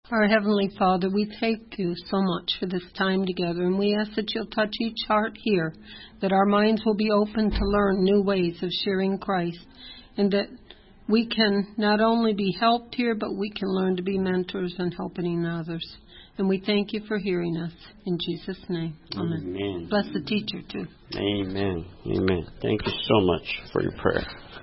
Our Heavenly Father, we thank you so much for this time together, and we ask that you'll touch each heart here, that our minds will be open to learn new ways of sharing Christ, and that we can not only be helped here, but we can learn to be mentors and helping others. And we thank you for hearing us. In Jesus' name, amen. Amen. Bless the teacher, too. Amen. Amen. Thank you so much for your prayer.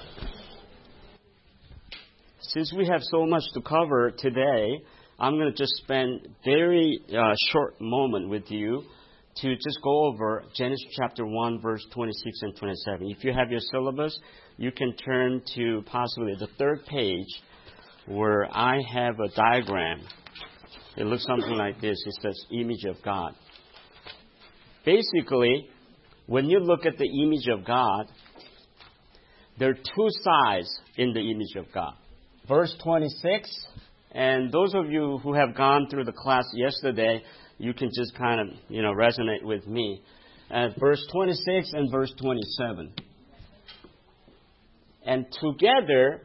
Since we have so much to cover today, I'm going to just spend very short moment with you to just go over Genesis chapter 1, verse 26 and 27. If you have your syllabus, you can turn to possibly the third page where I have a diagram. It looks something like this. It says image of God. Basically, when you look at the image of God, there are two sides in the image of God. Verse 26, and those of you who have gone through the class yesterday, you can just kind of, resonate with me. Verse 26 and verse 27. And together,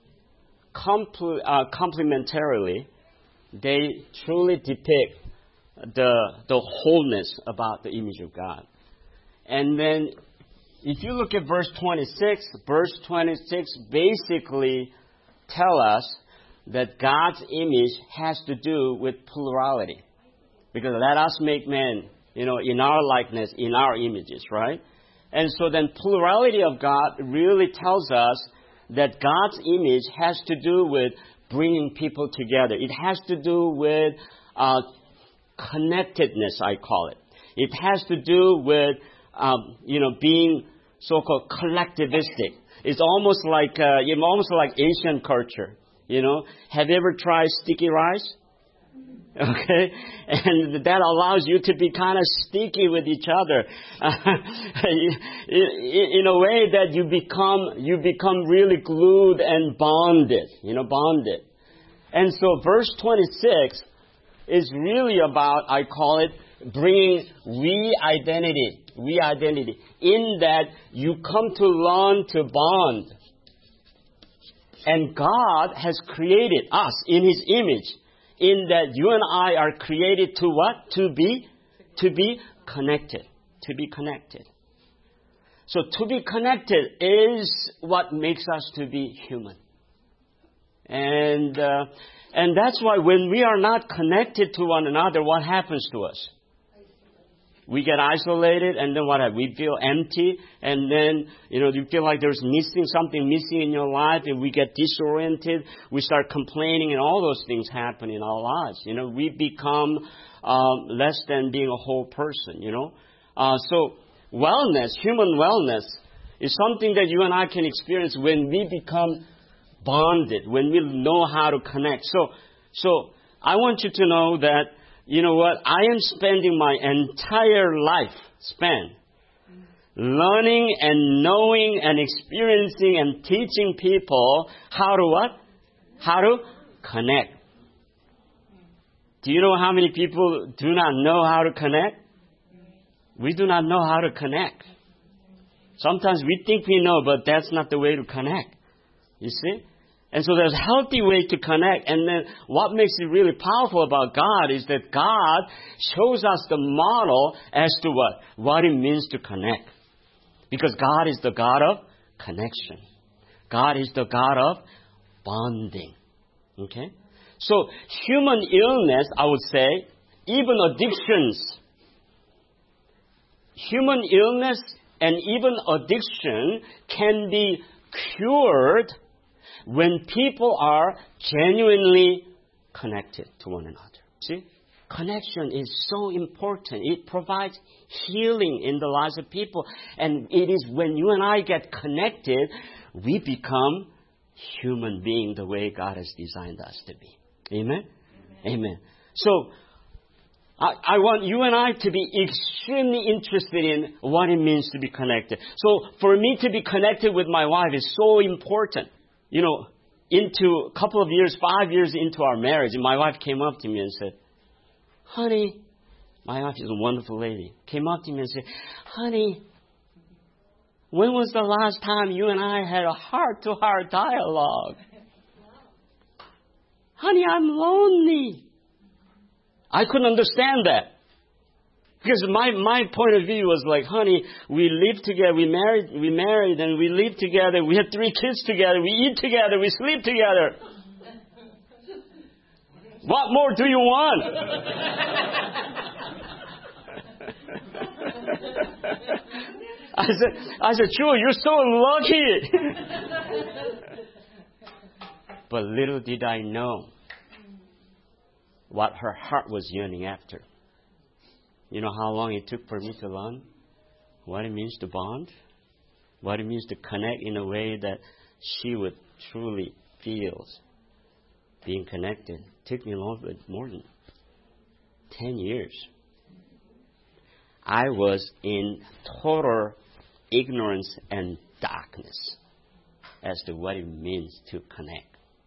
complementarily, they truly depict the wholeness about the image of God. And then, if you look at verse 26 basically tell us that God's image has to do with plurality. Because let us make man, in our likeness, in our images, right? And so then plurality of God really tells us that God's image has to do with bringing people together. It has to do with connectedness, I call it. It has to do with, being so-called collectivistic. It's almost like Asian culture. Have you ever tried sticky rice? Okay, and that allows you to be kind of sticky with each other, in a way that you become really glued and bonded. And so, verse 26 is really about, I call it, bringing we identity, in that you come to learn to bond. And God has created us in His image, in that you and I are created to what? To be connected. To be connected. So to be connected is what makes us to be human. And that's why when we are not connected to one another, what happens to us? We get isolated, and then what happens? We feel empty, and then, you feel like there's something missing in your life, and we get disoriented. We start complaining, and all those things happen in our lives. We become less than being a whole person, So wellness, human wellness, is something that you and I can experience when we become bonded, when we know how to connect. So I want you to know that, you know what? I am spending my entire life learning and knowing and experiencing and teaching people how to what? How to connect. Do you know how many people do not know how to connect? We do not know how to connect. Sometimes we think we know, but that's not the way to connect. You see? And so there's a healthy way to connect. And then what makes it really powerful about God is that God shows us the model as to what it means to connect. Because God is the God of connection. God is the God of bonding. Okay? So human illness, I would say, even addictions. Human illness and even addiction can be cured when people are genuinely connected to one another. See? Connection is so important. It provides healing in the lives of people. And it is when you and I get connected, we become human beings the way God has designed us to be. Amen? Amen. So, I want you and I to be extremely interested in what it means to be connected. So, for me to be connected with my wife is so important. Into a couple of years, 5 years into our marriage, my wife came up to me and said, honey, my wife is a wonderful lady, came up to me and said, honey, when was the last time you and I had a heart-to-heart dialogue? Honey, I'm lonely. I couldn't understand that. Because my point of view was like, honey, we live together, we married and we live together, we had 3 kids together, we eat together, we sleep together. What more do you want? I said, Joe, you're so lucky. But little did I know what her heart was yearning after. You know how long it took for me to learn what it means to bond? What it means to connect in a way that she would truly feel being connected. It took me a little bit more than 10 years. I was in total ignorance and darkness as to what it means to connect.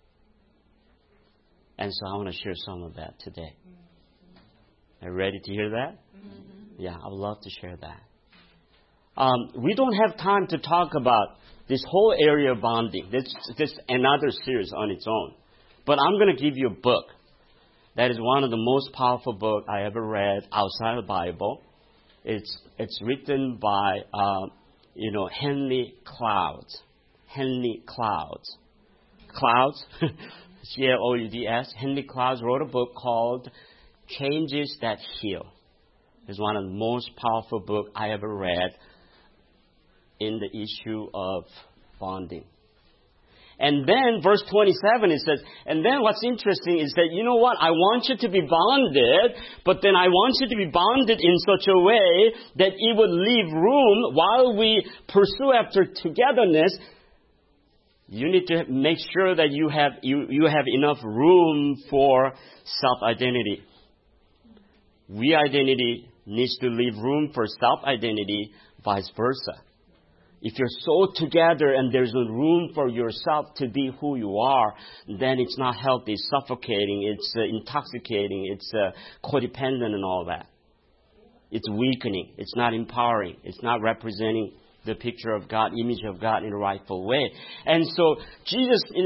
And so I want to share some of that today. Are you ready to hear that? Mm-hmm. Yeah, I would love to share that. We don't have time to talk about this whole area of bonding. This another series on its own. But I'm going to give you a book that is one of the most powerful books I ever read outside of the Bible. It's written by Henry Clouds. Henry Clouds. Clouds, C-L-O-U-D-S. Henry Clouds wrote a book called Changes That Heal. It's one of the most powerful books I ever read in the issue of bonding. And then verse 27, it says, and then what's interesting is that, you know what, I want you to be bonded, but then I want you to be bonded in such a way that it would leave room while we pursue after togetherness. You need to make sure that you have enough room for self-identity. We identity needs to leave room for self-identity, vice versa. If you're so together and there's no room for yourself to be who you are, then it's not healthy, it's suffocating, it's intoxicating, it's codependent and all that. It's weakening, it's not empowering, it's not representing the picture of God, image of God in a rightful way. And so Jesus, in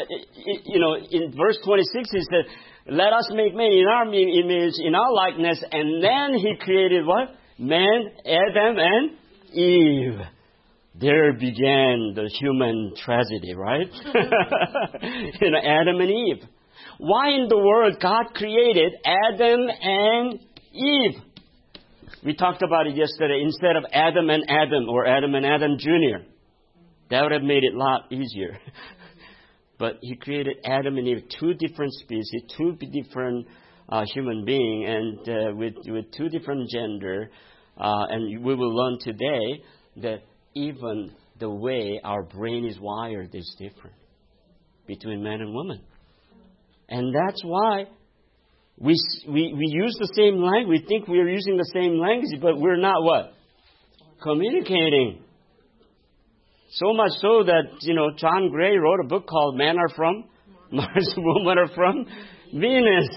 verse 26, he said, let us make man in our image, in our likeness. And then he created what? Man, Adam, and Eve. There began the human tragedy, right? Adam and Eve. Why in the world God created Adam and Eve? We talked about it yesterday. Instead of Adam and Adam or Adam and Adam Jr., that would have made it a lot easier. But he created Adam and Eve, 2 different species, 2 different human beings, and with 2 different gender. And we will learn today that even the way our brain is wired is different between man and woman. And that's why we use the same language. We think we are using the same language, but we're not what? Communicating. So much so that, John Gray wrote a book called Men Are From Mars, Women Are From Venus.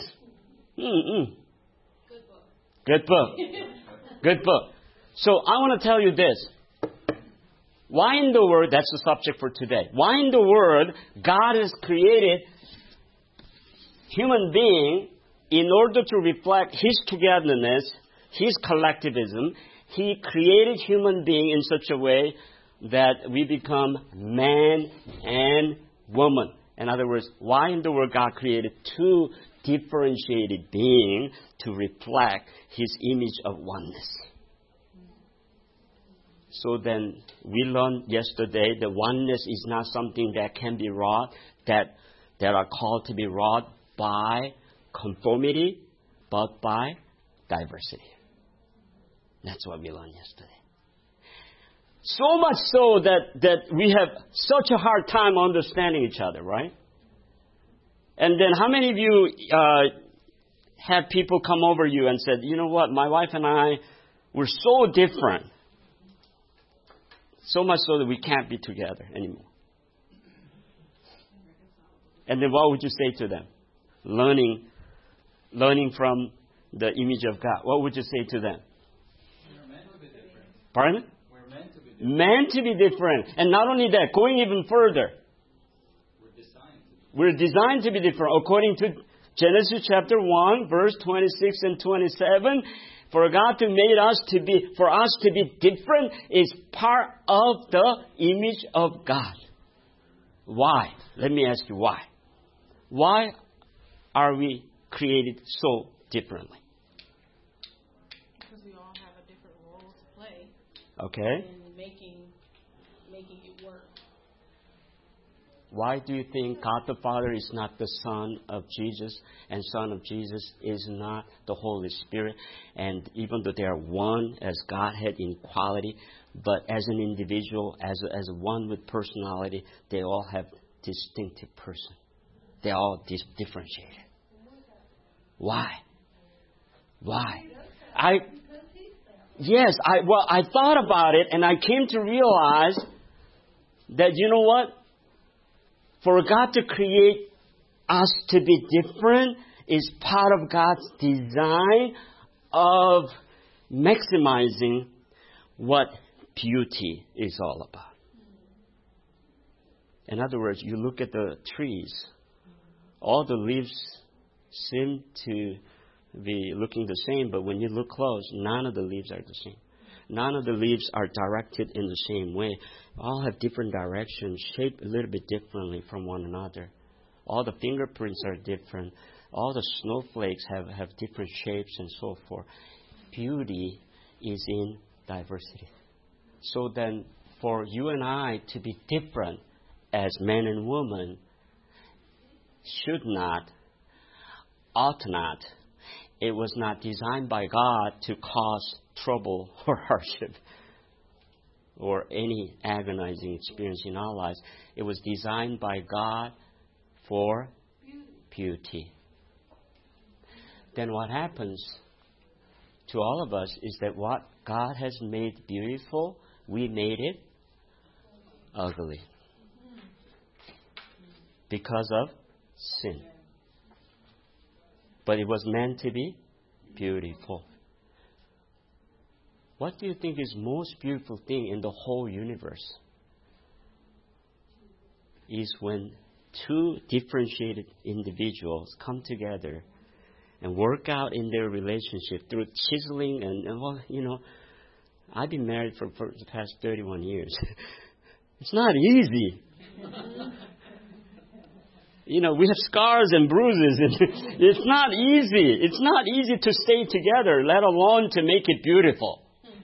Good book. Good book. So I want to tell you this. Why in the world, that's the subject for today. Why in the world God has created human being in order to reflect His togetherness, His collectivism? He created human being in such a way that we become man and woman. In other words, why in the world God created 2 differentiated beings to reflect His image of oneness? So then, we learned yesterday that oneness is not something that can be wrought, that are called to be wrought by conformity, but by diversity. That's what we learned yesterday. So much so that we have such a hard time understanding each other, right? And then how many of you have people come over you and said, you know what, my wife and I, we're so different. So much so that we can't be together anymore. And then what would you say to them? Learning from the image of God. What would you say to them? We're meant to be different. Pardon? We're meant to be different. Meant to be different. And not only that, going even further. We're We're designed to be different according to Genesis chapter 1, verse 26 and 27. For us to be different is part of the image of God. Why? Let me ask you why. Why are we created so differently? Because we all have a different role to play. Okay. In making it work. Why do you think God the Father is not the Son of Jesus, and Son of Jesus is not the Holy Spirit? And even though they are one as Godhead in quality, but as an individual, as one with personality, they all have distinctive person. They all differentiated. Why? I thought about it, and I came to realize that, you know what? For God to create us to be different is part of God's design of maximizing what beauty is all about. In other words, you look at the trees, all the leaves seem to be looking the same, but when you look close, none of the leaves are the same. None of the leaves are directed in the same way. All have different directions, shaped a little bit differently from one another. All the fingerprints are different. All the snowflakes have different shapes and so forth. Beauty is in diversity. So then, for you and I to be different as men and women should not, ought not. It was not designed by God to cause trouble or hardship or any agonizing experience in our lives. It was designed by God for beauty. Then what happens to all of us is that what God has made beautiful, we made it ugly because of sin. But it was meant to be beautiful. What do you think is the most beautiful thing in the whole universe? Is when two differentiated individuals come together and work out in their relationship through chiseling and I've been married for the past 31 years. It's not easy. We have scars and bruises, and it's not easy. It's not easy to stay together, let alone to make it beautiful.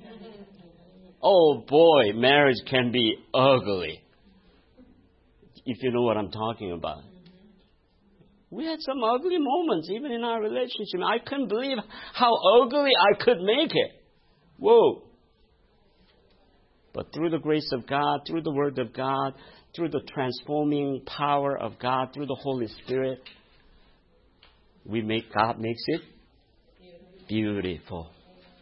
Oh boy, marriage can be ugly. If you know what I'm talking about. We had some ugly moments, even in our relationship. I couldn't believe how ugly I could make it. Whoa. But through the grace of God, through the Word of God, through the transforming power of God, through the Holy Spirit, God makes it beautiful.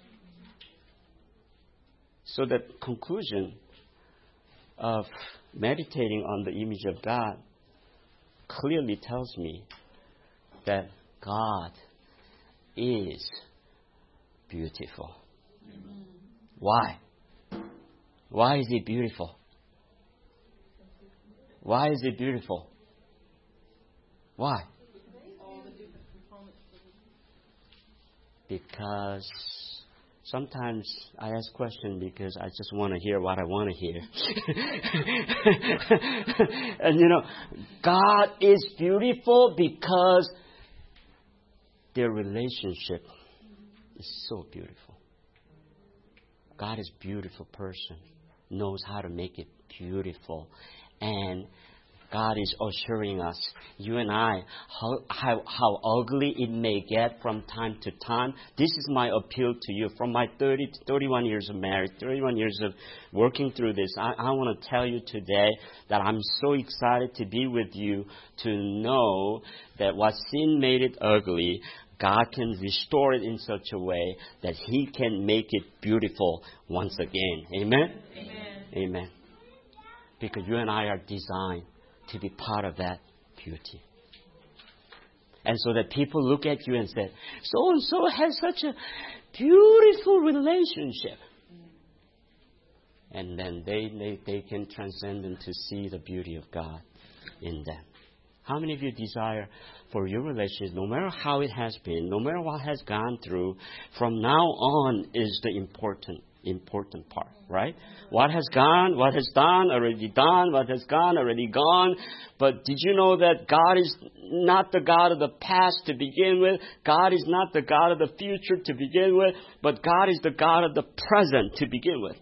So the conclusion of meditating on the image of God clearly tells me that God is beautiful. Why? Why is He beautiful? Why is it beautiful? Why? Because sometimes I ask questions because I just want to hear what I want to hear. And God is beautiful because their relationship is so beautiful. God is a beautiful person, knows how to make it beautiful. And God is assuring us, you and I, how ugly it may get from time to time. This is my appeal to you. From my 31 years of marriage, 31 years of working through this, I want to tell you today that I'm so excited to be with you to know that what sin made it ugly, God can restore it in such a way that He can make it beautiful once again. Amen? Amen. Amen. Because you and I are designed to be part of that beauty. And so that people look at you and say, so-and-so has such a beautiful relationship. And then they can transcend and to see the beauty of God in them. How many of you desire for your relationship, no matter how it has been, no matter what has gone through, from now on is the important part, right? What has gone, what has done, already done, what has gone, already gone. But did you know that God is not the God of the past to begin with? God is not the God of the future to begin with, but God is the God of the present to begin with.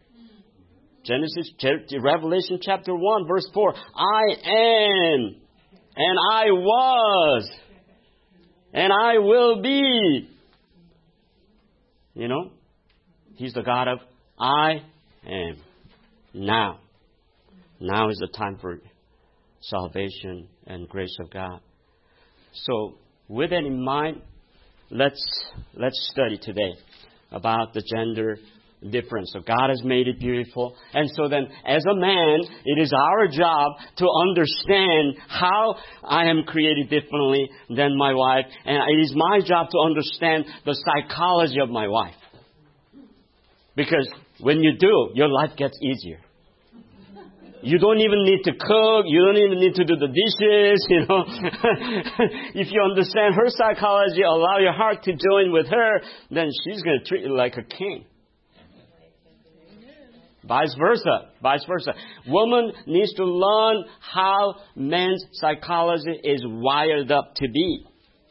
Revelation chapter 1, verse 4. I am, and I was, and I will be. You know, He's the God of I am. Now. Now is the time for salvation and grace of God. So, with that in mind, let's study today about the gender difference. So God has made it beautiful. And so then, as a man, it is our job to understand how I am created differently than my wife. And it is my job to understand the psychology of my wife. Because when you do, your life gets easier. You don't even need to cook. You don't even need to do the dishes, you know. If you understand her psychology, allow your heart to join with her, then she's going to treat you like a king. Vice versa. Woman needs to learn how man's psychology is wired up to be.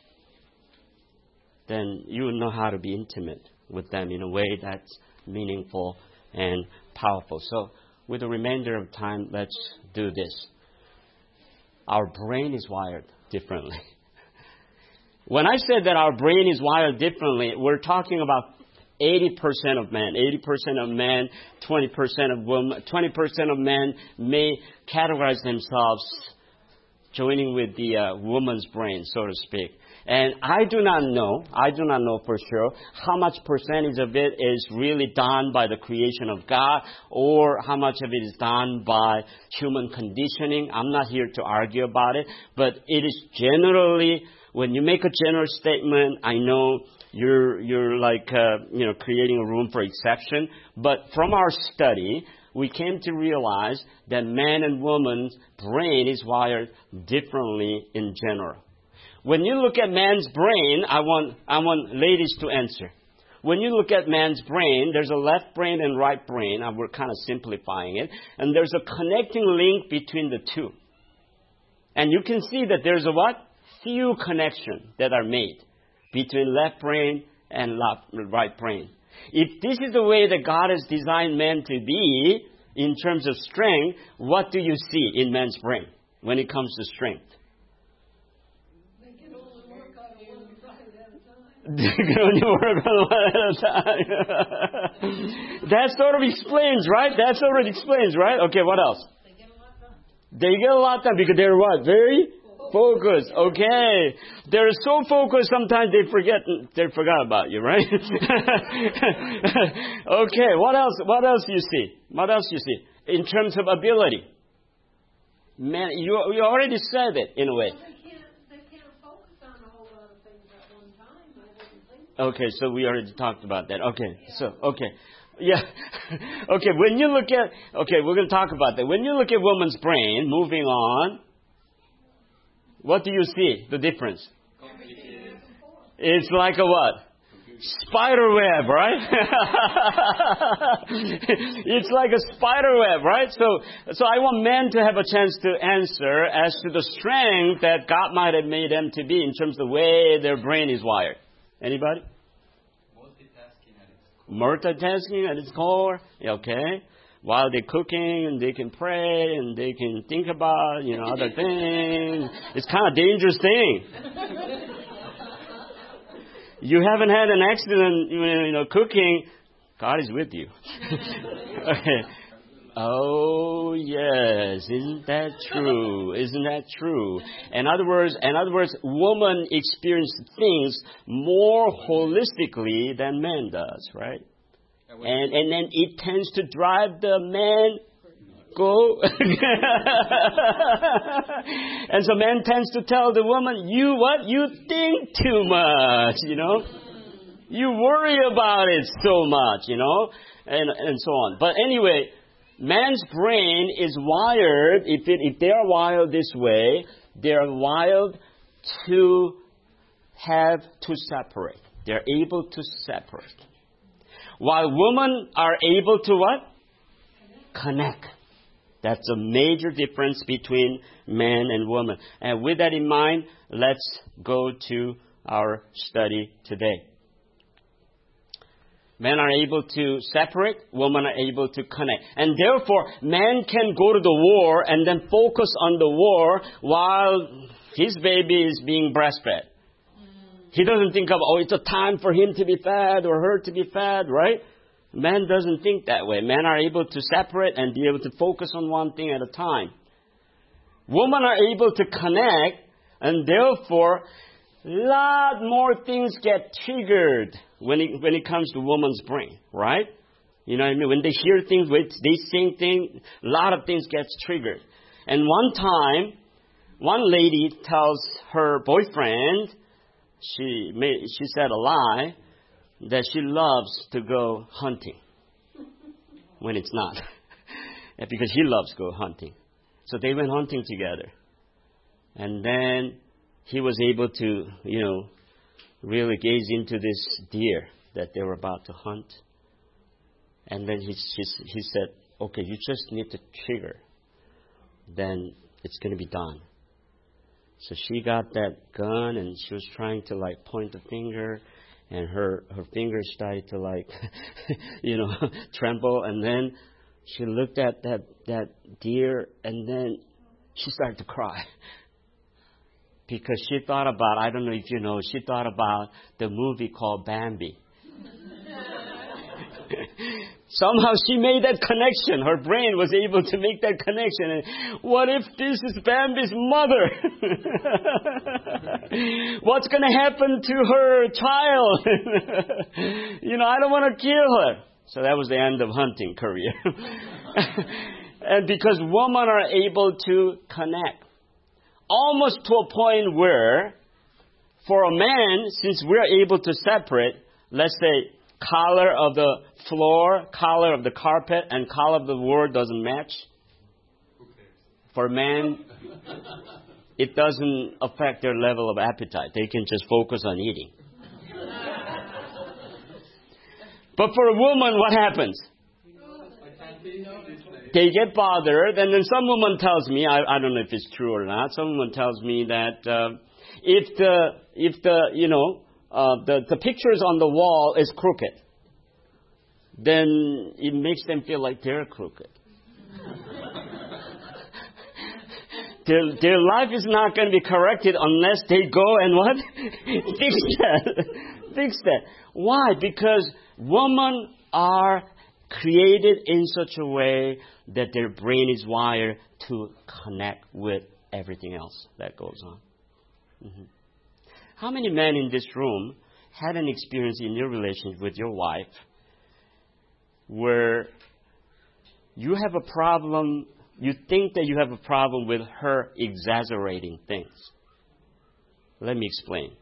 Then you will know how to be intimate with them in a way that's meaningful and powerful. So, with the remainder of time, let's do this. Our brain is wired differently. When I said that our brain is wired differently, we're talking about 80% of men, 80% of men, 20% of women, 20% of men may categorize themselves joining with the woman's brain, so to speak. And I do not know for sure how much percentage of it is really done by the creation of God or how much of it is done by human conditioning. I'm not here to argue about it, but it is generally, when you make a general statement, I know you're like, creating a room for exception. But from our study, we came to realize that man and woman's brain is wired differently in general. When you look at man's brain, I want ladies to answer. When you look at man's brain, there's a left brain and right brain. We're kind of simplifying it. And there's a connecting link between the two. And you can see that there's a what? Few connections that are made between left brain and right brain. If this is the way that God has designed man to be in terms of strength, what do you see in man's brain when it comes to strength? They can only work on one at a time. That sort of explains, right? That sort of explains, right? Okay, what else? They get a lot done because they're what? Very focused. Okay. They're so focused sometimes they forgot about you, right? Okay, what else? What else you see? What else you see? In terms of ability. Man, you already said it in a way. Okay, so we already talked about that. Okay, so, okay. Yeah. Okay, when you look at, we're going to talk about that. When you look at woman's brain, moving on, what do you see? The difference? It's like a what? Spider web, right? It's like a spider web, right? So I want men to have a chance to answer as to the strength that God might have made them to be in terms of the way their brain is wired. Anybody? Multitasking at its core. Okay. While they're cooking, and they can pray, and they can think about, other things. It's kind of a dangerous thing. You haven't had an accident, cooking. God is with you. Okay. Oh, yes. Isn't that true? Isn't that true? In other words, woman experiences things more holistically than man does, right? And then it tends to drive the man go. And so man tends to tell the woman, you think too much, You worry about it so much, and so on. But anyway, Man's brain is wired, if they are wired this way, they are wired to have to separate. They're able to separate. While women are able to what? Connect. That's a major difference between man and woman. And with that in mind, let's go to our study today. Men are able to separate, women are able to connect. And therefore, man can go to the war and then focus on the war while his baby is being breastfed. He doesn't think of, it's a time for him to be fed or her to be fed, right? Man doesn't think that way. Men are able to separate and be able to focus on one thing at a time. Women are able to connect, and therefore, a lot more things get triggered when it comes to woman's brain, right? You know what I mean? When they hear things, when they sing things, a lot of things gets triggered. And one time, one lady tells her boyfriend, she said a lie, that she loves to go hunting when it's not. Because he loves to go hunting. So they went hunting together. And then he was able to, really gaze into this deer that they were about to hunt. And then he said, okay, you just need to trigger. Then it's going to be done. So she got that gun and she was trying to point the finger. And her fingers started to tremble. And then she looked at that deer and then she started to cry. Because she thought about, I don't know if you know, she thought about the movie called Bambi. Somehow she made that connection. Her brain was able to make that connection. And what if this is Bambi's mother? What's going to happen to her child? I don't want to kill her. So that was the end of hunting career. And because women are able to connect. Almost to a point where, for a man, since we're able to separate, let's say, color of the floor, color of the carpet, and color of the word doesn't match. For men, it doesn't affect their level of appetite. They can just focus on eating. But for a woman, what happens? They get bothered, and then some woman tells me, I don't know if it's true or not, some woman tells me that if the pictures on the wall is crooked, then it makes them feel like they're crooked. Their life is not going to be corrected unless they go and what? Fix that. Why? Because women are created in such a way that their brain is wired to connect with everything else that goes on. Mm-hmm. How many men in this room had an experience in your relationship with your wife where you have a problem, you think that you have a problem with her exaggerating things? Let me explain.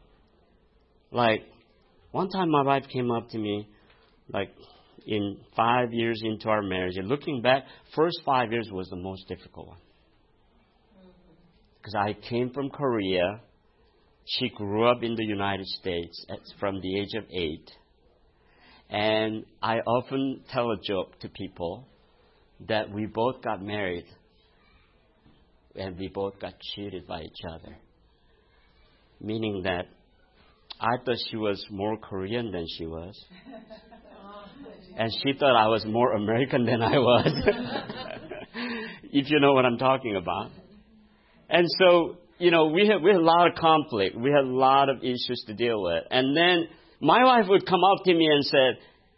One time my wife came up to me, in 5 years into our marriage, and looking back, first 5 years was the most difficult one. Because I came from Korea. She grew up in the United States from the age of 8. And I often tell a joke to people that we both got married and we both got cheated by each other. Meaning that I thought she was more Korean than she was. And she thought I was more American than I was. If you know what I'm talking about. And so, we had a lot of conflict. We had a lot of issues to deal with. And then my wife would come up to me and said,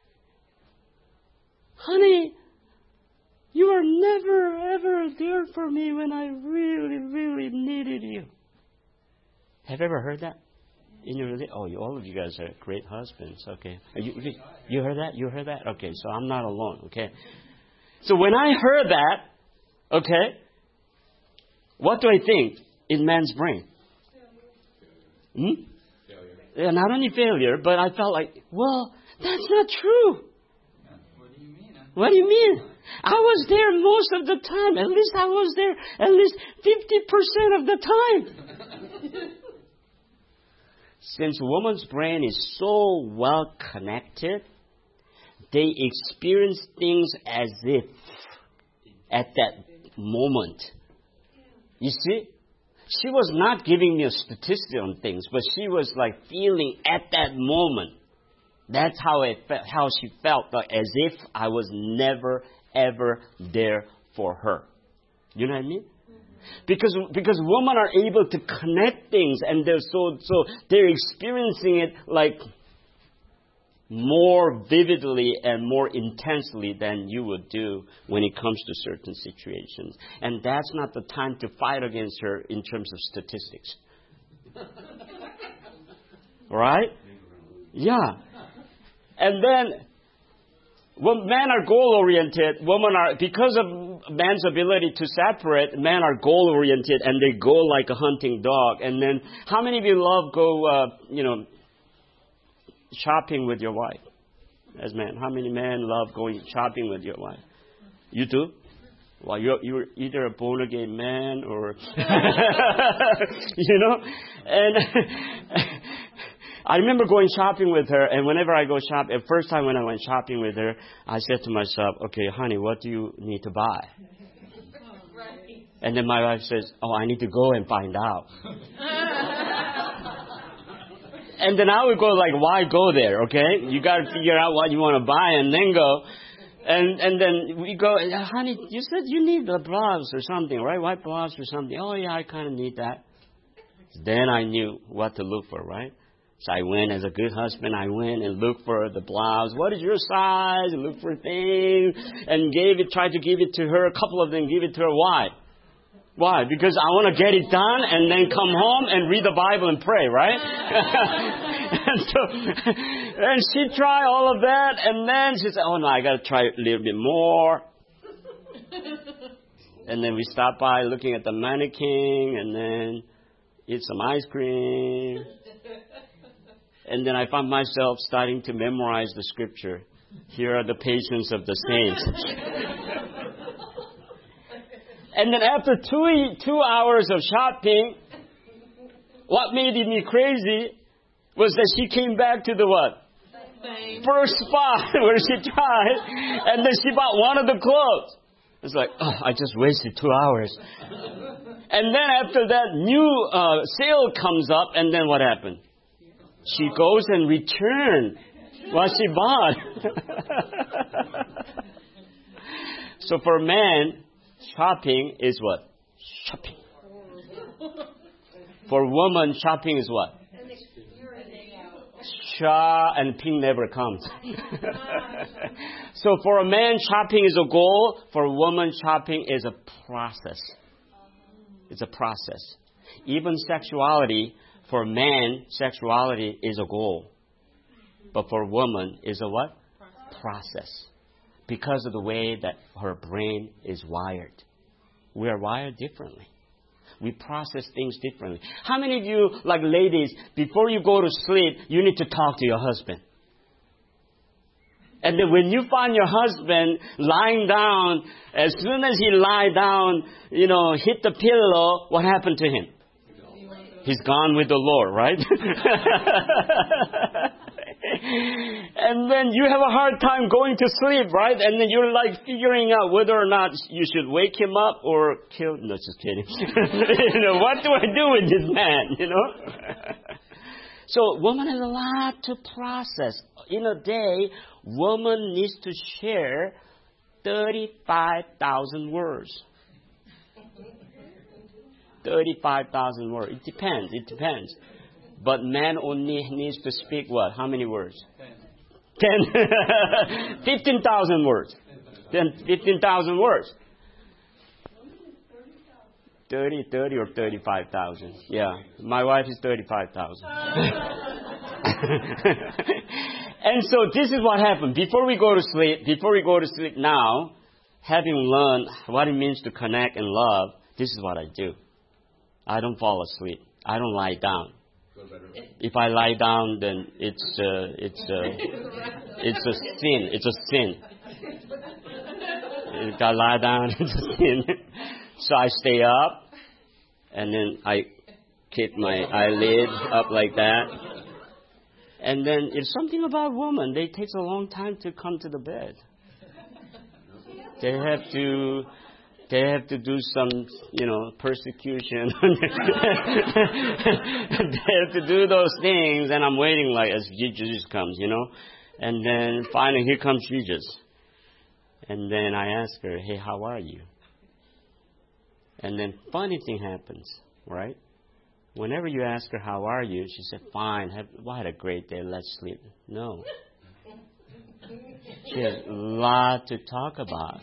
honey, you were never, ever there for me when I really, really needed you. Have you ever heard that? All of you guys are great husbands. Okay. You heard that? You heard that? Okay, so I'm not alone. Okay. So when I heard that, okay, what do I think in man's brain? Yeah, not only failure, but I felt like, well, that's not true. What do you mean? What do you mean? I was there most of the time. At least I was there at least 50% of the time. Since woman's brain is so well connected, they experience things as if at that moment. You see? She was not giving me a statistic on things, but she was like feeling at that moment. That's how she felt, like as if I was never, ever there for her. You know what I mean? Because women are able to connect things, and they're experiencing it like more vividly and more intensely than you would do when it comes to certain situations. And that's not the time to fight against her in terms of statistics. Right? Yeah. And then, when men are goal-oriented, women are, because of man's ability to separate, men are goal-oriented and they go like a hunting dog. And then, how many of you love shopping with your wife? As men, how many men love going shopping with your wife? You do? Well, you're either a born-again man or, and I remember going shopping with her, and whenever I go shopping, the first time when I went shopping with her, I said to myself, okay, honey, what do you need to buy? And then my wife says, oh, I need to go and find out. And then I would go like, why go there, okay? You got to figure out what you want to buy and then go. And then we go, honey, you said you need a blouse or something, right? White blouse or something. Oh, yeah, I kind of need that. Then I knew what to look for, right? So I went as a good husband. I went and looked for the blouse. What is your size? And looked for things and tried to give it to her. A couple of them give it to her. Why? Why? Because I want to get it done and then come home and read the Bible and pray, right? and she tried all of that, and then she said, oh no, I got to try a little bit more. And then we stopped by looking at the mannequin and then eat some ice cream. And then I found myself starting to memorize the scripture. Here are the patience of the saints. And then after 2 hours of shopping, what made me crazy was that she came back to the what? Same. First spot where she tried, and then she bought one of the clothes. It's like, oh, I just wasted 2 hours. And then after that, new sale comes up, and then what happened? She goes and returns what she bought. So for a man, shopping is what? Shopping. For a woman, shopping is what? And pink never comes. So for a man, shopping is a goal. For a woman, shopping is a process. It's a process. Even sexuality, for a man, sexuality is a goal. But for a woman, is a what? Process. Because of the way that her brain is wired. We are wired differently. We process things differently. How many of you, like ladies, before you go to sleep, you need to talk to your husband? And then when you find your husband lying down, as soon as he lie down, hit the pillow, what happened to him? He's gone with the Lord, right? And then you have a hard time going to sleep, right? And then you're like figuring out whether or not you should wake him up or kill. No, just kidding. What do I do with this man? So woman has a lot to process. In a day, woman needs to share 35,000 words. 35,000 words. It depends. But man only needs to speak what? How many words? 10. 15,000 words. 15,000 words. 30 or 35,000. Yeah. My wife is 35,000. And so this is what happened. Before we go to sleep now, having learned what it means to connect and love, this is what I do. I don't fall asleep. I don't lie down. If I lie down, then it's a sin. It's a sin. I lie down. So I stay up, and then I keep my eyelid up like that. And then it's something about women. They take a long time to come to the bed. They have to do some, persecution. They have to do those things, and I'm waiting like as Jesus comes, And then finally, here comes Jesus. And then I ask her, hey, how are you? And then funny thing happens, right? Whenever you ask her, how are you? She said, fine. Had a great day. Let's sleep. No. She has a lot to talk about.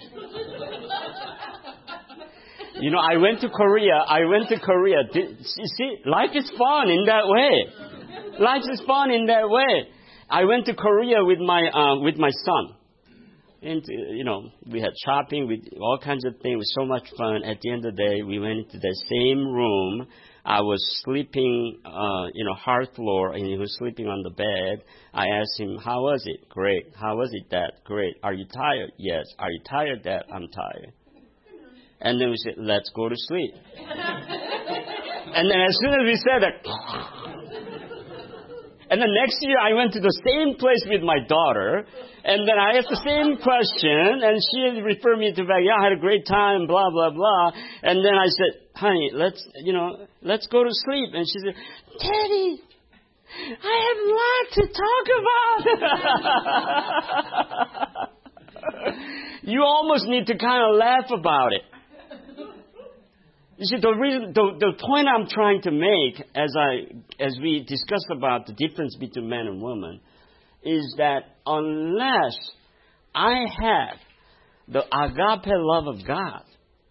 I went to Korea. See, life is fun in that way. Life is fun in that way. I went to Korea with my son. And, we had shopping, with all kinds of things. It was so much fun. At the end of the day, we went into the same room. I was sleeping, hard floor, and he was sleeping on the bed. I asked him, how was it? Great. How was it, Dad? Great. Are you tired? Yes. Are you tired, Dad? I'm tired. And then we said, let's go to sleep. And then as soon as we said that, and the next year I went to the same place with my daughter, and then I asked the same question, and she referred me to back, I had a great time, blah, blah, blah. And then I said, honey, let's go to sleep. And she said, Daddy, I have a lot to talk about. You almost need to kind of laugh about it. You see, the point I'm trying to make as we discuss about the difference between men and women is that unless I have the agape love of God,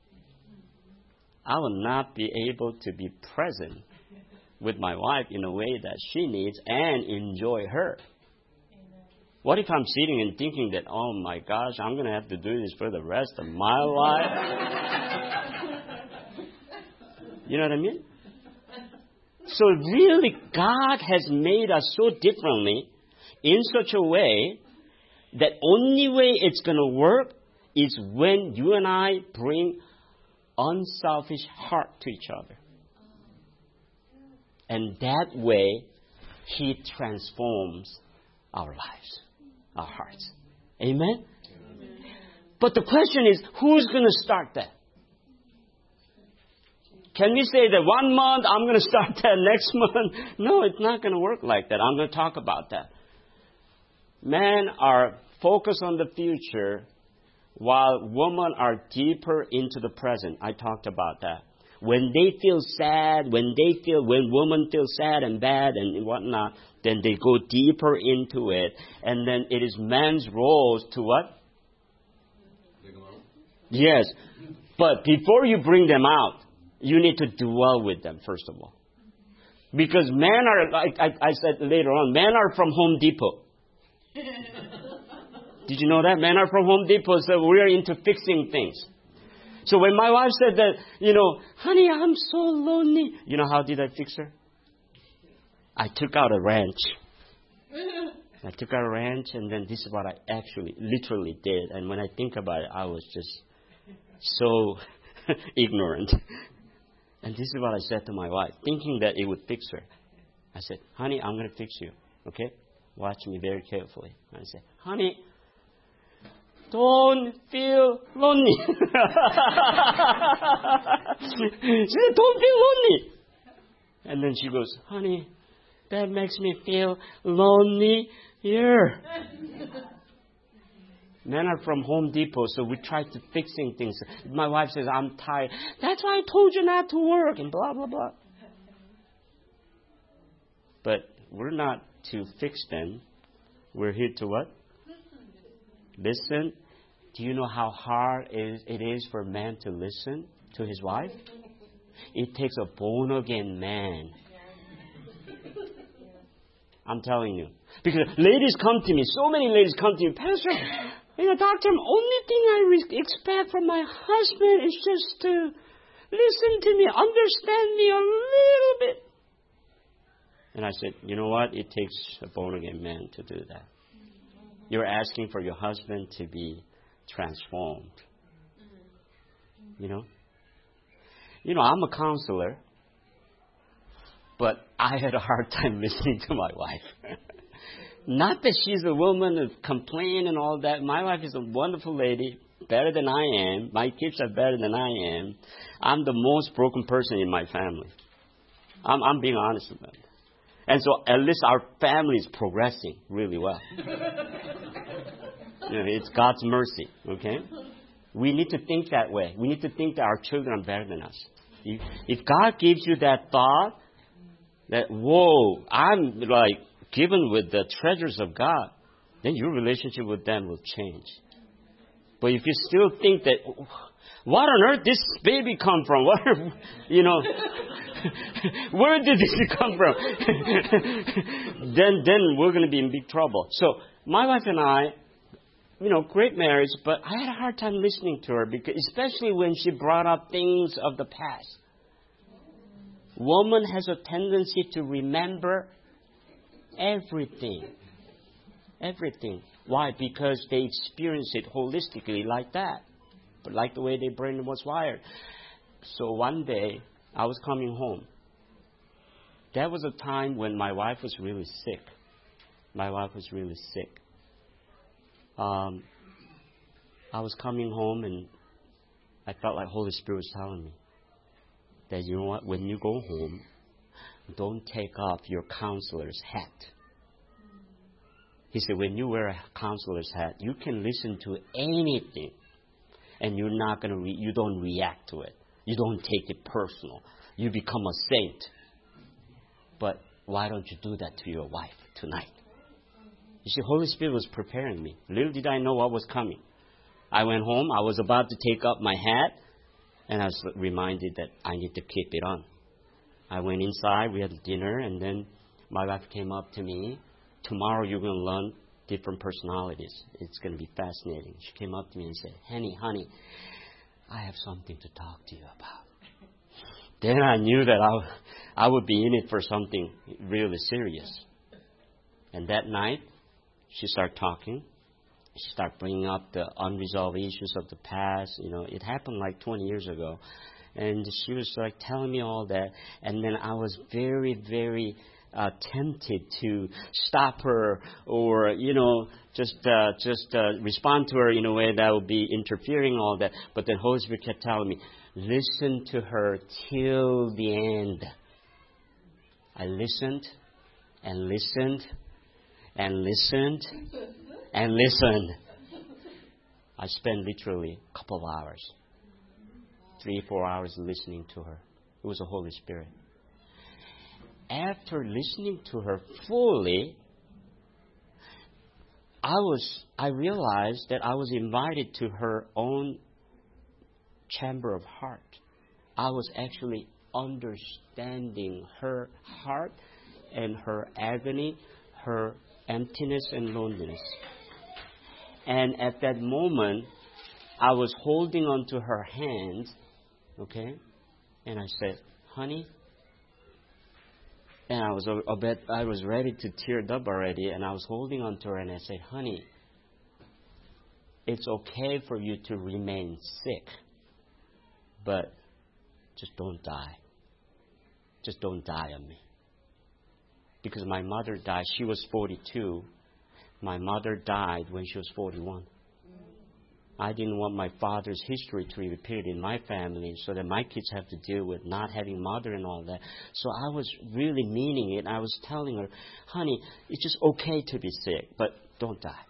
I will not be able to be present with my wife in a way that she needs and enjoy her. What if I'm sitting and thinking that, oh my gosh, I'm going to have to do this for the rest of my life? You know what I mean? So really, God has made us so differently in such a way that only way it's going to work is when you and I bring unselfish heart to each other. And that way, He transforms our lives, our hearts. Amen? But the question is, who's going to start that? Can we say that 1 month, I'm going to start that next month? No, it's not going to work like that. I'm going to talk about that. Men are focused on the future, while women are deeper into the present. I talked about that. When they feel sad, when women feel sad and bad and whatnot, then they go deeper into it. And then it is men's roles to what? Yes. But before you bring them out, you need to dwell with them, first of all. Because men are, like I said later on, men are from Home Depot. Did you know that? Men are from Home Depot, so we're into fixing things. So when my wife said that, honey, I'm so lonely. You know how did I fix her? I took out a wrench. And then this is what I actually, literally did. And when I think about it, I was just so ignorant. And this is what I said to my wife, thinking that it would fix her. I said, honey, I'm going to fix you. Okay? Watch me very carefully. I said, honey, don't feel lonely. She said, don't feel lonely. And then she goes, honey, that makes me feel lonely here. Men are from Home Depot, so we try to fixing things. My wife says, I'm tired. That's why I told you not to work, and blah, blah, blah. But we're not to fix them. We're here to what? Listen. Do you know how hard it is for a man to listen to his wife? It takes a born-again man. I'm telling you. Because ladies come to me, so many ladies come to me, Pastor, doctor, only thing I expect from my husband is just to listen to me, understand me a little bit. And I said, you know what? It takes a born-again man to do that. You're asking for your husband to be transformed. You know? You know, I'm a counselor, but I had a hard time listening to my wife. Not that she's a woman who complain and all that. My wife is a wonderful lady, better than I am. My kids are better than I am. I'm the most broken person in my family. I'm being honest with them. And so at least our family is progressing really well. You know, it's God's mercy, okay? We need to think that way. We need to think that our children are better than us. If God gives you that thought, that, whoa, I'm like given with the treasures of God, then your relationship with them will change. But if you still think that, what on earth this baby come from? What, you know, where did this come from? then we're going to be in big trouble. So my wife and I, you know, great marriage, but I had a hard time listening to her, because especially when she brought up things of the past. Woman has a tendency to remember everything. Everything. Why? Because they experience it holistically like that. But like the way their brain was wired. So one day, I was coming home. That was a time when my wife was really sick. My wife was really sick. I was coming home and I felt like Holy Spirit was telling me that, you know what, when you go home, don't take off your counselor's hat. He said, when you wear a counselor's hat, you can listen to anything, and you're not going to you don't react to it. You don't take it personal. You become a saint. But why don't you do that to your wife tonight? You see, Holy Spirit was preparing me. Little did I know what was coming. I went home. I was about to take up my hat, and I was reminded that I need to keep it on. I went inside. We had dinner, and then my wife came up to me. Tomorrow you're going to learn different personalities. It's going to be fascinating. She came up to me and said, honey, I have something to talk to you about. Then I knew that I would be in it for something really serious. And that night, she started talking. She started bringing up the unresolved issues of the past. You know, it happened like 20 years ago. And she was like telling me all that. And then I was very, very tempted to stop her, or, you know, just respond to her in a way that would be interfering all that. But then Holy Spirit kept telling me, listen to her till the end. I listened and listened and listened and listened. I spent literally a couple of hours, 3-4 hours listening to her. It was the Holy Spirit. After listening to her fully, I realized that I was invited to her own chamber of heart. I was actually understanding her heart and her agony, her emptiness and loneliness. And at that moment, I was holding onto her hand, okay? And I said, honey, and I was ready to tear up already, and I was holding on to her, and I said, honey, it's okay for you to remain sick, but just don't die. Just don't die on me. Because my mother died. She was 42. My mother died when she was 41. I didn't want my father's history to be repeated in my family, so that my kids have to deal with not having mother and all that. So I was really meaning it. I was telling her, honey, it's just okay to be sick, but don't die.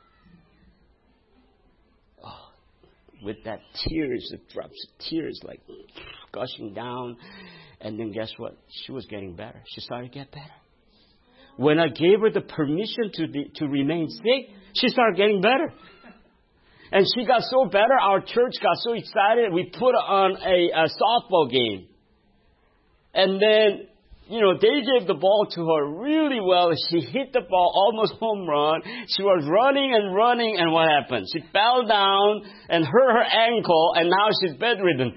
Oh, with that tears, the drops of tears like gushing down. And then guess what? She was getting better. She started to get better. When I gave her the permission to remain sick, she started getting better. And she got so better, our church got so excited, we put on a softball game. And then, you know, they gave the ball to her really well. She hit the ball, almost home run. She was running and running, and what happened? She fell down and hurt her ankle, and now she's bedridden.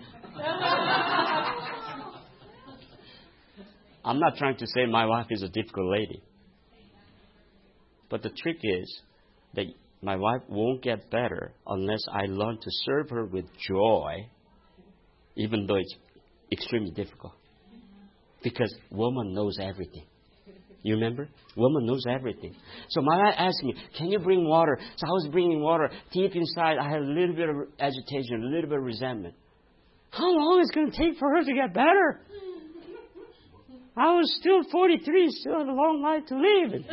I'm not trying to say my wife is a difficult lady. But the trick is that my wife won't get better unless I learn to serve her with joy even though it's extremely difficult. Because woman knows everything. You remember? Woman knows everything. So my wife asked me, can you bring water? So I was bringing water. Deep inside, I had a little bit of agitation, a little bit of resentment. How long is it going to take for her to get better? I was still 43, still had a long life to live.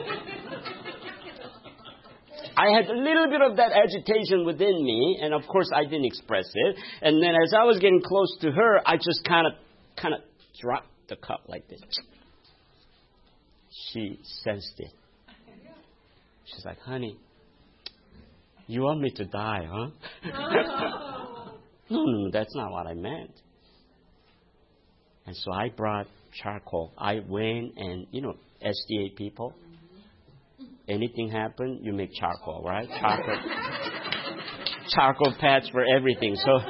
I had a little bit of that agitation within me, and of course I didn't express it. And then as I was getting close to her, I just kind of dropped the cup like this. She sensed it. She's like, honey, you want me to die, huh? No, that's not what I meant. And so I brought charcoal. I went and, SDA people, anything happen, you make charcoal, right? Charcoal patch for everything. So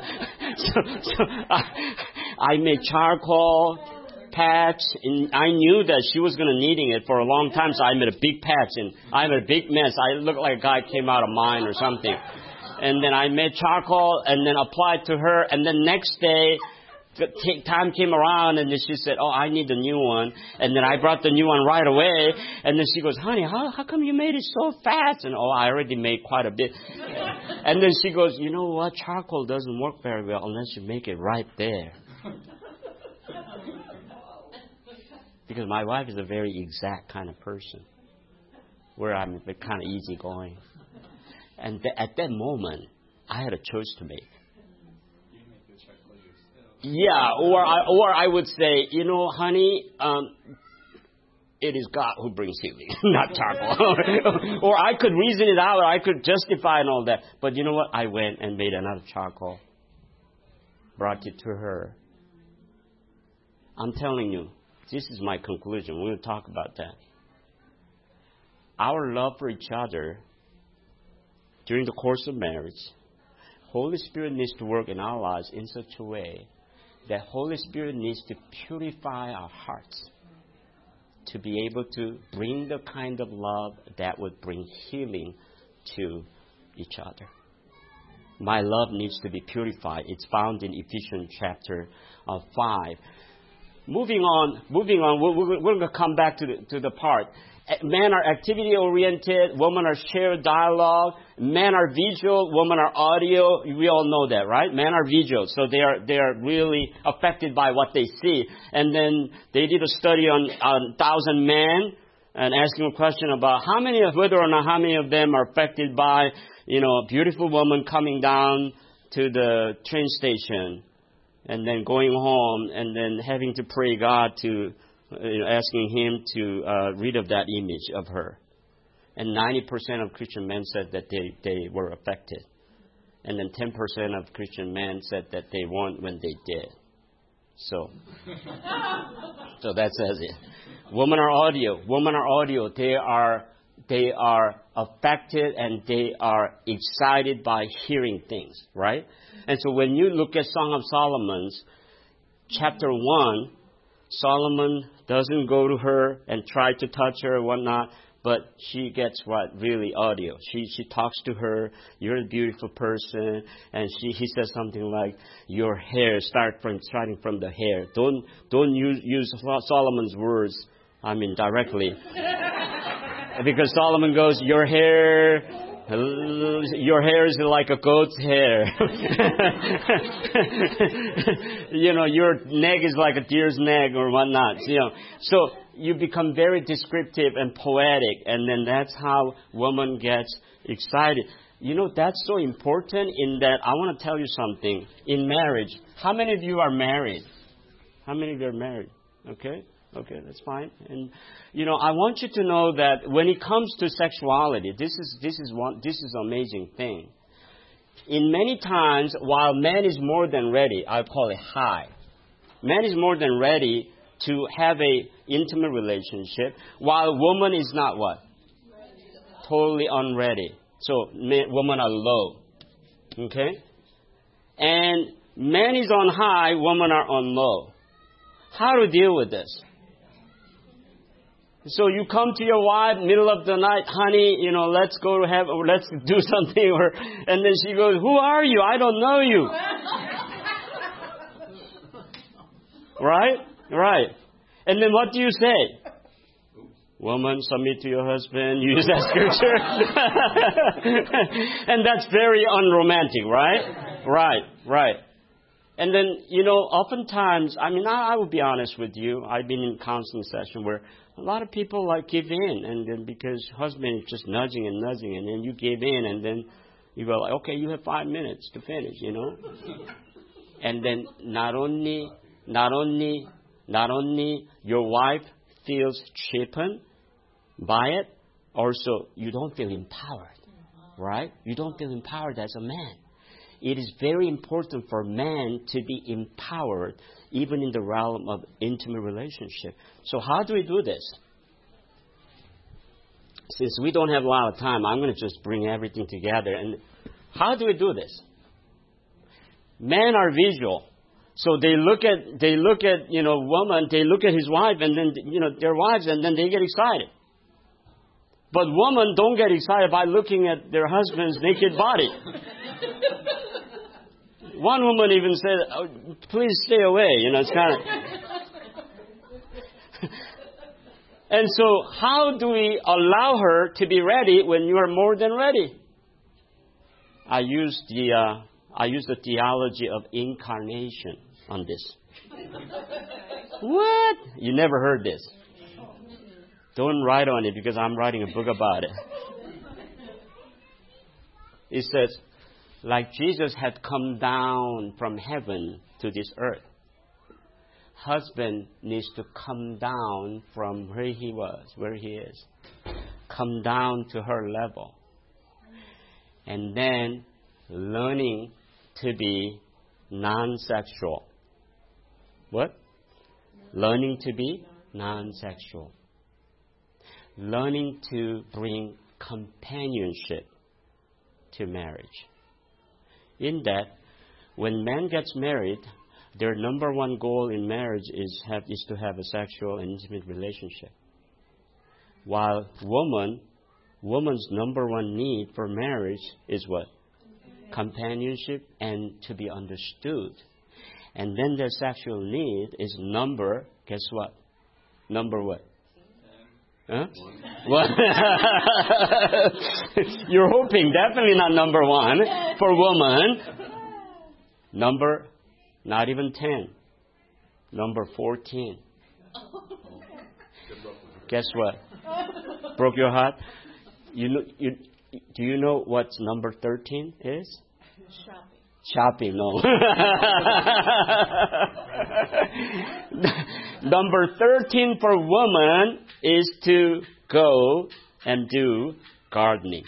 I made charcoal patch, and I knew that she was going to needing it for a long time, so I made a big patch, and I made a big mess. I looked like a guy came out of mine or something. And then I made charcoal and then applied to her, and then next day, time came around, and then she said, oh, I need a new one. And then I brought the new one right away. And then she goes, honey, how come you made it so fast? And, I already made quite a bit. And then she goes, you know what? Charcoal doesn't work very well unless you make it right there. Because my wife is a very exact kind of person, where I'm kind of easygoing. And at that moment, I had a choice to make. Yeah, or I would say, honey, it is God who brings healing, not charcoal. Or I could reason it out, or I could justify and all that. But you know what? I went and made another charcoal, brought it to her. I'm telling you, this is my conclusion. We're going to talk about that. Our love for each other during the course of marriage, Holy Spirit needs to work in our lives in such a way that Holy Spirit needs to purify our hearts to be able to bring the kind of love that would bring healing to each other. My love needs to be purified. It's found in Ephesians chapter 5. Moving on, we're going to come back to the part. Men are activity-oriented, women are shared dialogue, men are visual, women are audio. We all know that, right? Men are visual, so they are really affected by what they see. And then they did a study on 1,000 men and asking a question about whether or not how many of them are affected by, a beautiful woman coming down to the train station and then going home and then having to pray God to asking him to rid of that image of her. And 90% of Christian men said that they were affected. And then 10% of Christian men said that they weren't when they did. So that says it. Women are audio. They are affected and they are excited by hearing things, right? And so when you look at Song of Solomon, chapter 1, Solomon doesn't go to her and try to touch her or whatnot, but she gets really audio. She talks to her, you're a beautiful person, and he says something like, your hair, starting from the hair. Don't use Solomon's words, directly. Because Solomon goes, your hair is like a goat's hair. Your neck is like a deer's neck or whatnot. So you become very descriptive and poetic, and then that's how woman gets excited. That's so important in that I want to tell you something. In marriage, how many of you are married? How many of you are married? Okay, that's fine. And I want you to know that when it comes to sexuality, this is an amazing thing. In many times, while man is more than ready, I call it high. Man is more than ready to have a intimate relationship, while woman is not what? Totally unready. So women are low. Okay? And man is on high, women are on low. How to deal with this? So you come to your wife, middle of the night, honey, let's do something. And then she goes, who are you? I don't know you. Right? Right. And then what do you say? Woman, submit to your husband. Use that scripture. And that's very unromantic, right? Right, right. And then, oftentimes, I will be honest with you. I've been in counseling session where a lot of people give in. And then because husband is just nudging, and then you give in, and then you go, okay, you have 5 minutes to finish, And then not only your wife feels cheapened by it, also you don't feel empowered, right? You don't feel empowered as a man. It is very important for men to be empowered even in the realm of intimate relationship. So how do we do this? Since we don't have a lot of time, I'm going to just bring everything together. And how do we do this? Men are visual. So they look at woman, they look at his wife and then, their wives, and then they get excited. But women don't get excited by looking at their husband's naked body. One woman even said, oh, please stay away. It's kind of... And so how do we allow her to be ready when you are more than ready? I use the theology of incarnation on this. What? You never heard this. Don't write on it because I'm writing a book about it. It says, like Jesus had come down from heaven to this earth, husband needs to come down from where he is. Come down to her level. And then learning to be non-sexual. What? Learning to be non-sexual. Learning to bring companionship to marriage. In that, when man gets married, their number one goal in marriage is to have a sexual and intimate relationship. While woman's number one need for marriage is what? Companionship and to be understood. And then their sexual need is guess what? Number what? Huh? What? You're hoping definitely not number one for woman. Not even 10. Number 14. Guess what? Broke your heart? Do you know what number 13 is? Shopping, no. Number 13 for woman is to go and do gardening.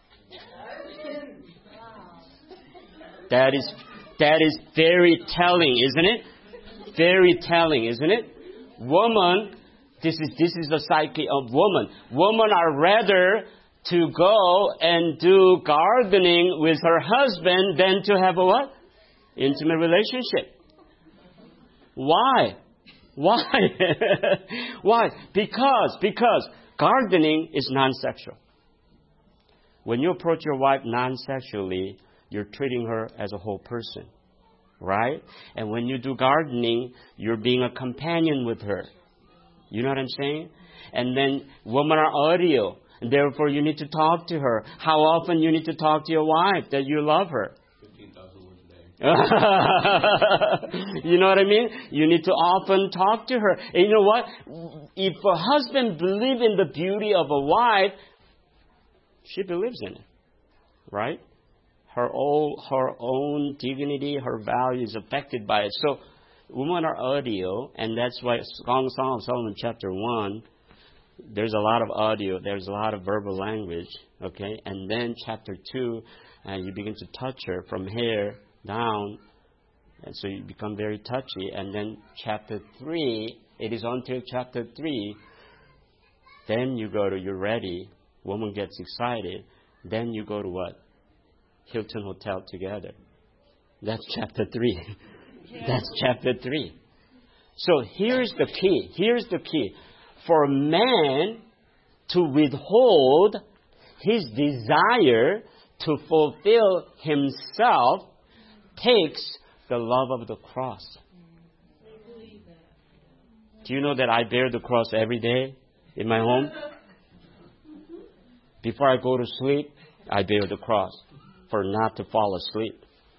That is very telling, isn't it? Very telling, isn't it? Woman, this is the psyche of woman. Women are rather to go and do gardening with her husband than to have a what? Intimate relationship. Why? Why? Because gardening is non-sexual. When you approach your wife non-sexually, you're treating her as a whole person, right? And when you do gardening, you're being a companion with her. You know what I'm saying? And then women are audio. And therefore, you need to talk to her. How often you need to talk to your wife that you love her? 15,000 words a day. You know what I mean? You need to often talk to her. And you know what? If a husband believes in the beauty of a wife, she believes in it, right? Her own dignity, her value is affected by it. So, women are audio, and that's why Song of Solomon chapter 1, there's a lot of audio, there's a lot of verbal language, okay? And then chapter 2, you begin to touch her from hair down, and so you become very touchy. And then chapter 3, it is until chapter 3, then you go to, you're ready, woman gets excited, then you go to what? Hilton Hotel together. That's chapter 3. That's chapter 3. So here's the key. For a man to withhold his desire to fulfill himself takes the love of the cross. Do you know that I bear the cross every day in my home? Before I go to sleep, I bear the cross for not to fall asleep.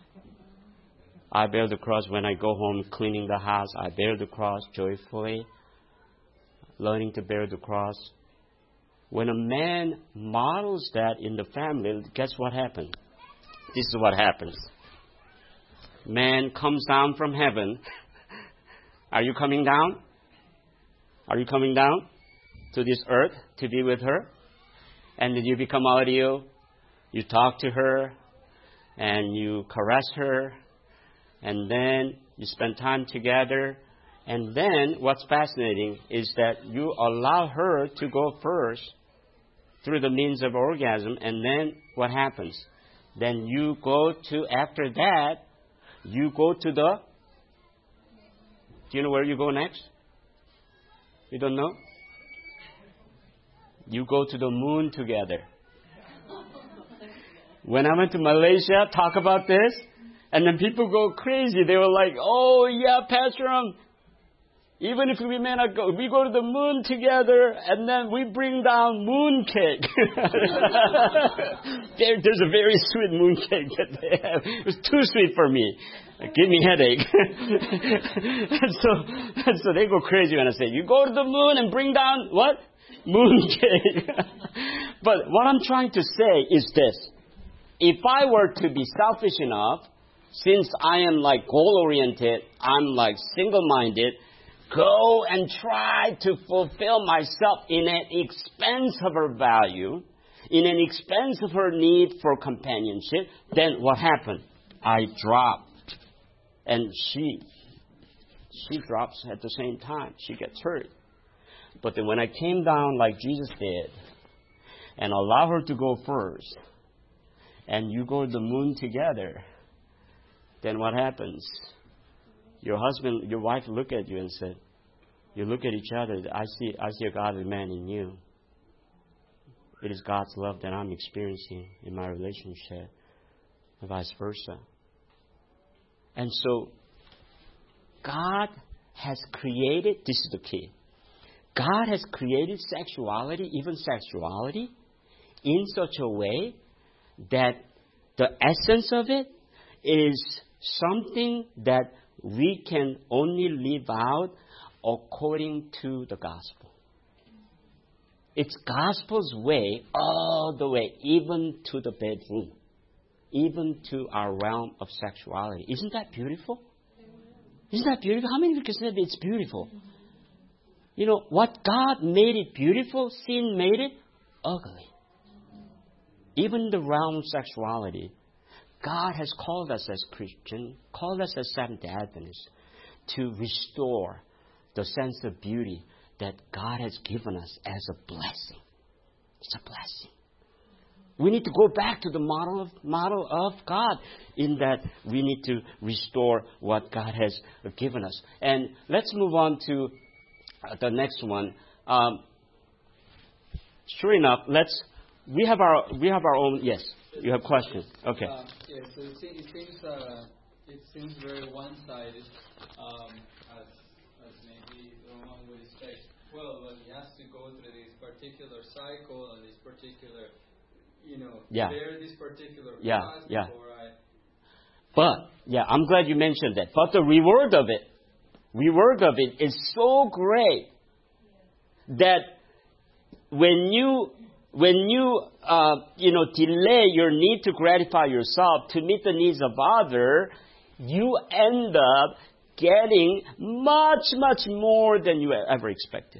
I bear the cross when I go home cleaning the house. I bear the cross joyfully, learning to bear the cross. When a man models that in the family, guess what happens? This is what happens. Man comes down from heaven. Are you coming down? Are you coming down to this earth to be with her? And then you become audio. You talk to her and you caress her. And then you spend time together. And then what's fascinating is that you allow her to go first through the means of orgasm. And then what happens? Then you go to, after that, you go to the, do you know where you go next? You don't know? You go to the moon together. When I went to Malaysia, talk about this, and then people go crazy. They were like, oh yeah, Pastor, even if we may not go, we go to the moon together, and then we bring down moon cake. There's a very sweet moon cake that they have. It was too sweet for me. It gave me a headache. and so they go crazy when I say, you go to the moon and bring down what? Moon cake. But what I'm trying to say is this. If I were to be selfish enough, since I am like goal-oriented, I'm like single-minded, go and try to fulfill myself in an expense of her value, in an expense of her need for companionship, then what happened? I dropped. And she drops at the same time. She gets hurt. But then when I came down like Jesus did, and allow her to go first, and you go to the moon together, then what happens? Your husband, your wife look at you and said, you look at each other, I see a godly man in you. It is God's love that I'm experiencing in my relationship, and vice versa. And so, God has created, this is the key, God has created sexuality, even sexuality, in such a way that the essence of it is something that we can only live out according to the gospel. It's gospel's way all the way, even to the bedroom, even to our realm of sexuality. Isn't that beautiful? Isn't that beautiful? How many of you can say that it's beautiful? You know, what God made it beautiful, sin made it ugly. Even the realm of sexuality, God has called us as Christians, called us as Seventh-day Adventists, to restore the sense of beauty that God has given us as a blessing. It's a blessing. We need to go back to the model of God in that we need to restore what God has given us. And let's move on to the next one. Sure enough, we have our own. Yes, you have questions. Okay. Yeah. So it seems very one-sided, as maybe one would expect. Well, he has to go through this particular cycle and this particular, bear this particular cross before I. But I'm glad you mentioned that. But the reward of it is so great that when you delay your need to gratify yourself to meet the needs of others, you end up getting much, much more than you ever expected.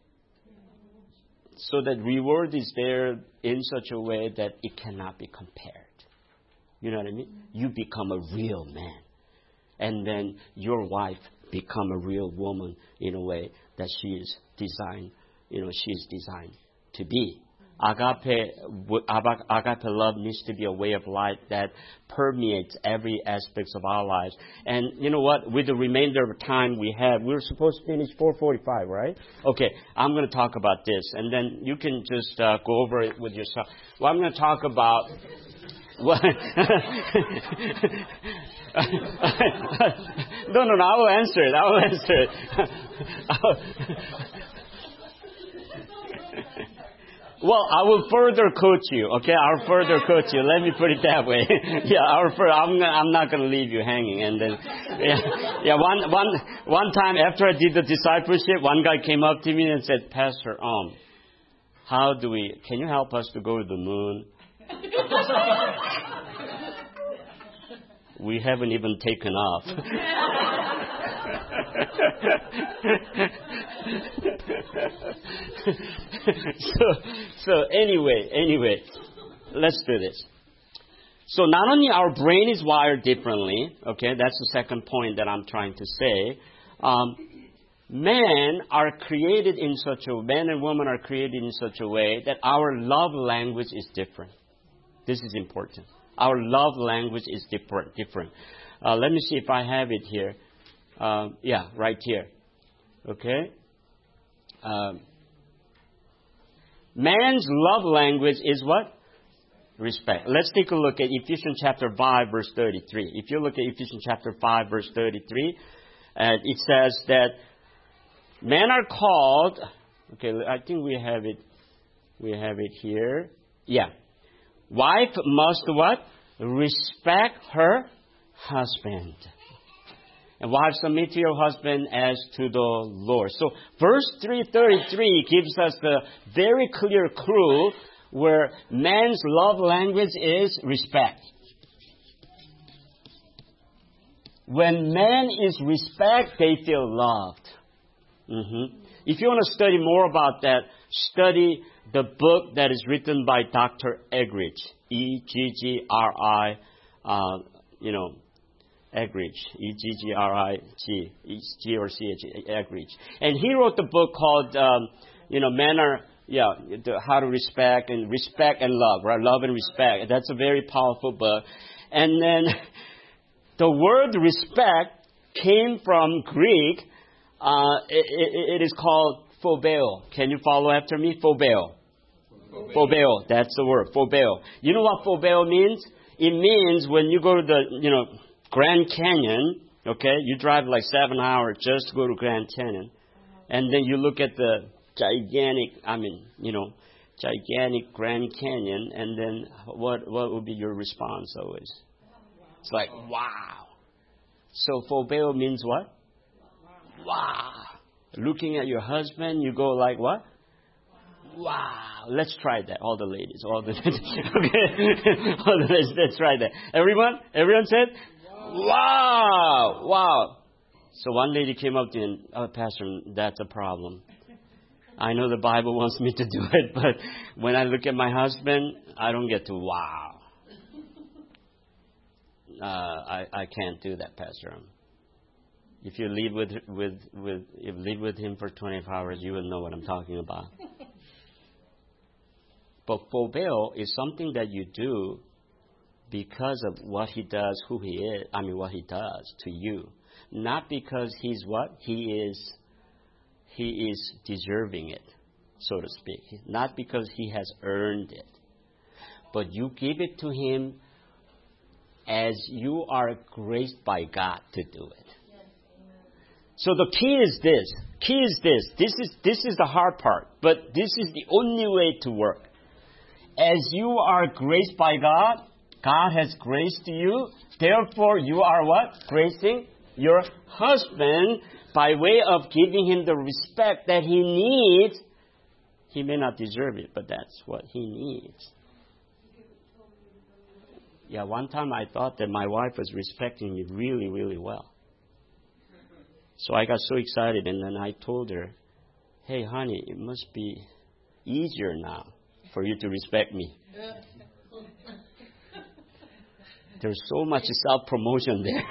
So that reward is there in such a way that it cannot be compared. You know what I mean? You become a real man. And then your wife become a real woman in a way that she is designed to be. Agape love needs to be a way of life that permeates every aspect of our lives. And you know what? With the remainder of time we have, we're supposed to finish 4:45, right? Okay, I'm going to talk about this, and then you can just go over it with yourself. Well, I'm going to talk about No, I will answer it. Well, I will further coach you, okay? I'll further coach you. Let me put it that way. Yeah, I'm not going to leave you hanging. And then, one time after I did the discipleship, one guy came up to me and said, Pastor, can you help us to go to the moon? We haven't even taken off. So anyway, let's do this. So not only our brain is wired differently, okay, that's the second point that I'm trying to say. Men and women are created in such a way that our love language is different. This is important. Our love language is different. Let me see if I have it here. Right here. Okay? Man's love language is what? Respect. Let's take a look at Ephesians chapter 5, verse 33. If you look at Ephesians chapter 5, verse 33, it says that men are called. Okay, I think we have it. We have it here. Yeah. Wife must what? Respect her husband. And wife, submit to your husband as to the Lord. So verse 333 gives us the very clear clue where man's love language is respect. When man is respect, they feel loved. If you want to study more about that, study the book that is written by Dr. Eggridge. E-G-G-R-I, Eggridge. E-G-G-R-I-G. G or C-H, Eggridge. And he wrote the book called, Men Are, How to Respect and Love, right? Love and Respect. That's a very powerful book. And then the word respect came from Greek. It is called phobeo. Can you follow after me? Phobeo. Phobeo. That's the word. Phobeo. You know what phobeo means? It means when you go to the, Grand Canyon, okay, you drive like 7 hours just to go to Grand Canyon. And then you look at the gigantic Grand Canyon, and then what would be your response always? It's like, wow. So phobeo means what? Wow. Looking at your husband, you go like what? Wow. Let's try that. All the ladies. Okay. All the ladies, let's try that. Everyone said? Wow. So one lady came up to me and, Pastor, that's a problem. I know the Bible wants me to do it, but when I look at my husband, I don't get to wow. I can't do that, Pastor. If you live with him for 24 hours, you will know what I'm talking about. But phobeo is something that you do because of what he does, who he is. What he does to you, not because he's what he is. He is deserving it, so to speak. Not because he has earned it, but you give it to him as you are graced by God to do it. So the key is this. This is the hard part, but this is the only way to work. As you are graced by God, God has graced you. Therefore, you are what? Gracing your husband by way of giving him the respect that he needs. He may not deserve it, but that's what he needs. Yeah, one time I thought that my wife was respecting me really, really well. So I got so excited, and then I told her, hey, honey, it must be easier now for you to respect me. There's so much self-promotion there.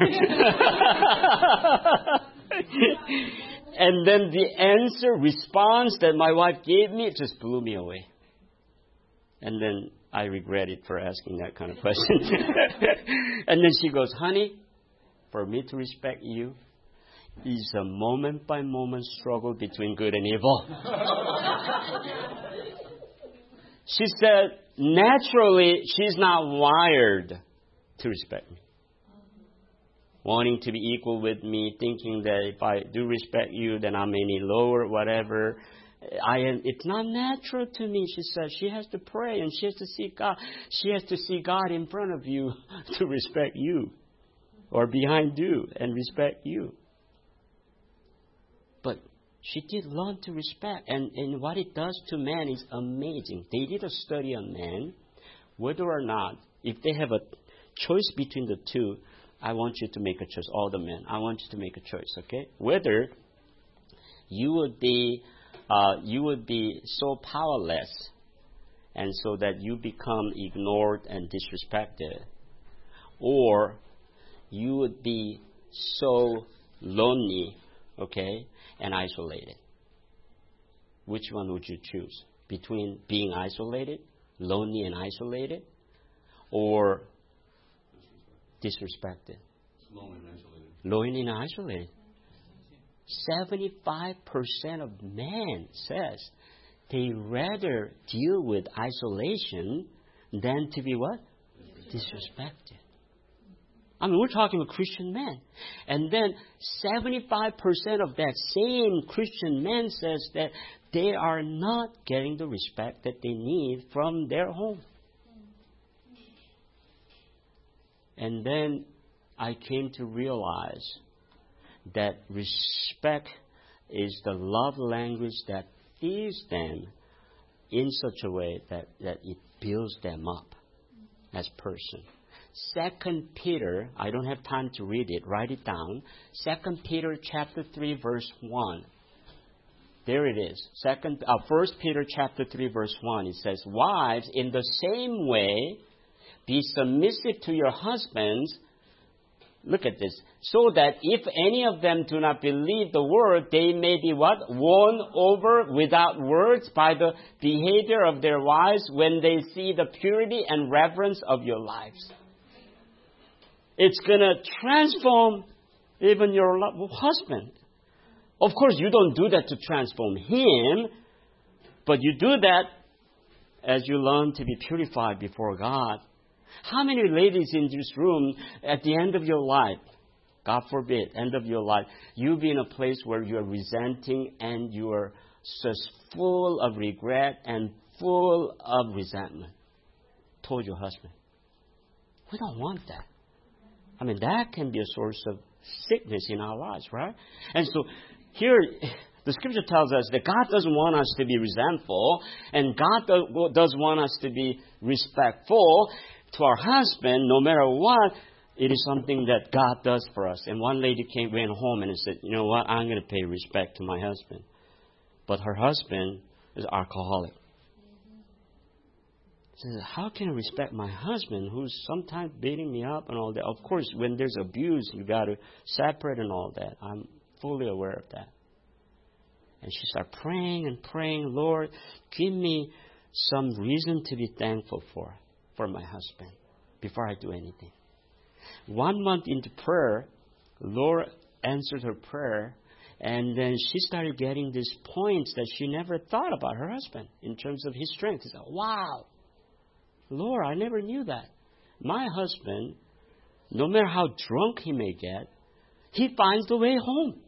And then the response that my wife gave me, it just blew me away. And then I regret it for asking that kind of question. And then she goes, honey, for me to respect you is a moment-by-moment struggle between good and evil. She said, naturally, she's not wired to respect me. wanting to be equal with me, thinking that if I do respect you, then I'm any lower, whatever. It's not natural to me, she says. She has to pray and she has to see God. She has to see God in front of you to respect you, or behind you and respect you. But she did learn to respect, and what it does to men is amazing. They did a study on men, whether or not, if they have a choice between the two, I want you to make a choice, all the men. I want you to make a choice, okay? Whether you would be so powerless, and so that you become ignored and disrespected, or you would be so lonely, okay, and isolated. Which one would you choose? Between being isolated, lonely and isolated, or disrespected? Lonely and isolated. 75% of men says they rather deal with isolation than to be what? Disrespected. I mean, we're talking about Christian men. And then 75% of that same Christian men says that they are not getting the respect that they need from their home. And then I came to realize that respect is the love language that feeds them in such a way that it builds them up as person. 2 Peter, I don't have time to read it, write it down. 2 Peter chapter 3 verse 1. There it is. 1 Peter chapter 3 verse 1. It says, wives, in the same way, be submissive to your husbands. Look at this. So that if any of them do not believe the word, they may be what? Won over without words by the behavior of their wives when they see the purity and reverence of your lives. It's going to transform even your husband. Of course, you don't do that to transform him, but you do that as you learn to be purified before God. How many ladies in this room, at the end of your life, God forbid, end of your life, you'll be in a place where you're resenting and you're just full of regret and full of resentment toward your husband? We don't want that. I mean, that can be a source of sickness in our lives, right? And so here, the scripture tells us that God doesn't want us to be resentful, and God does want us to be respectful to our husband, no matter what. It is something that God does for us. And one lady went home and said, you know what, I'm going to pay respect to my husband. But her husband is alcoholic. She said, how can I respect my husband who's sometimes beating me up and all that? Of course, when there's abuse, you got to separate and all that. I'm fully aware of that. And she started praying and praying, Lord, give me some reason to be thankful for my husband before I do anything. 1 month into prayer, Lord answered her prayer, and then she started getting these points that she never thought about her husband in terms of his strength. She said, wow, Lord, I never knew that. My husband, no matter how drunk he may get, he finds the way home.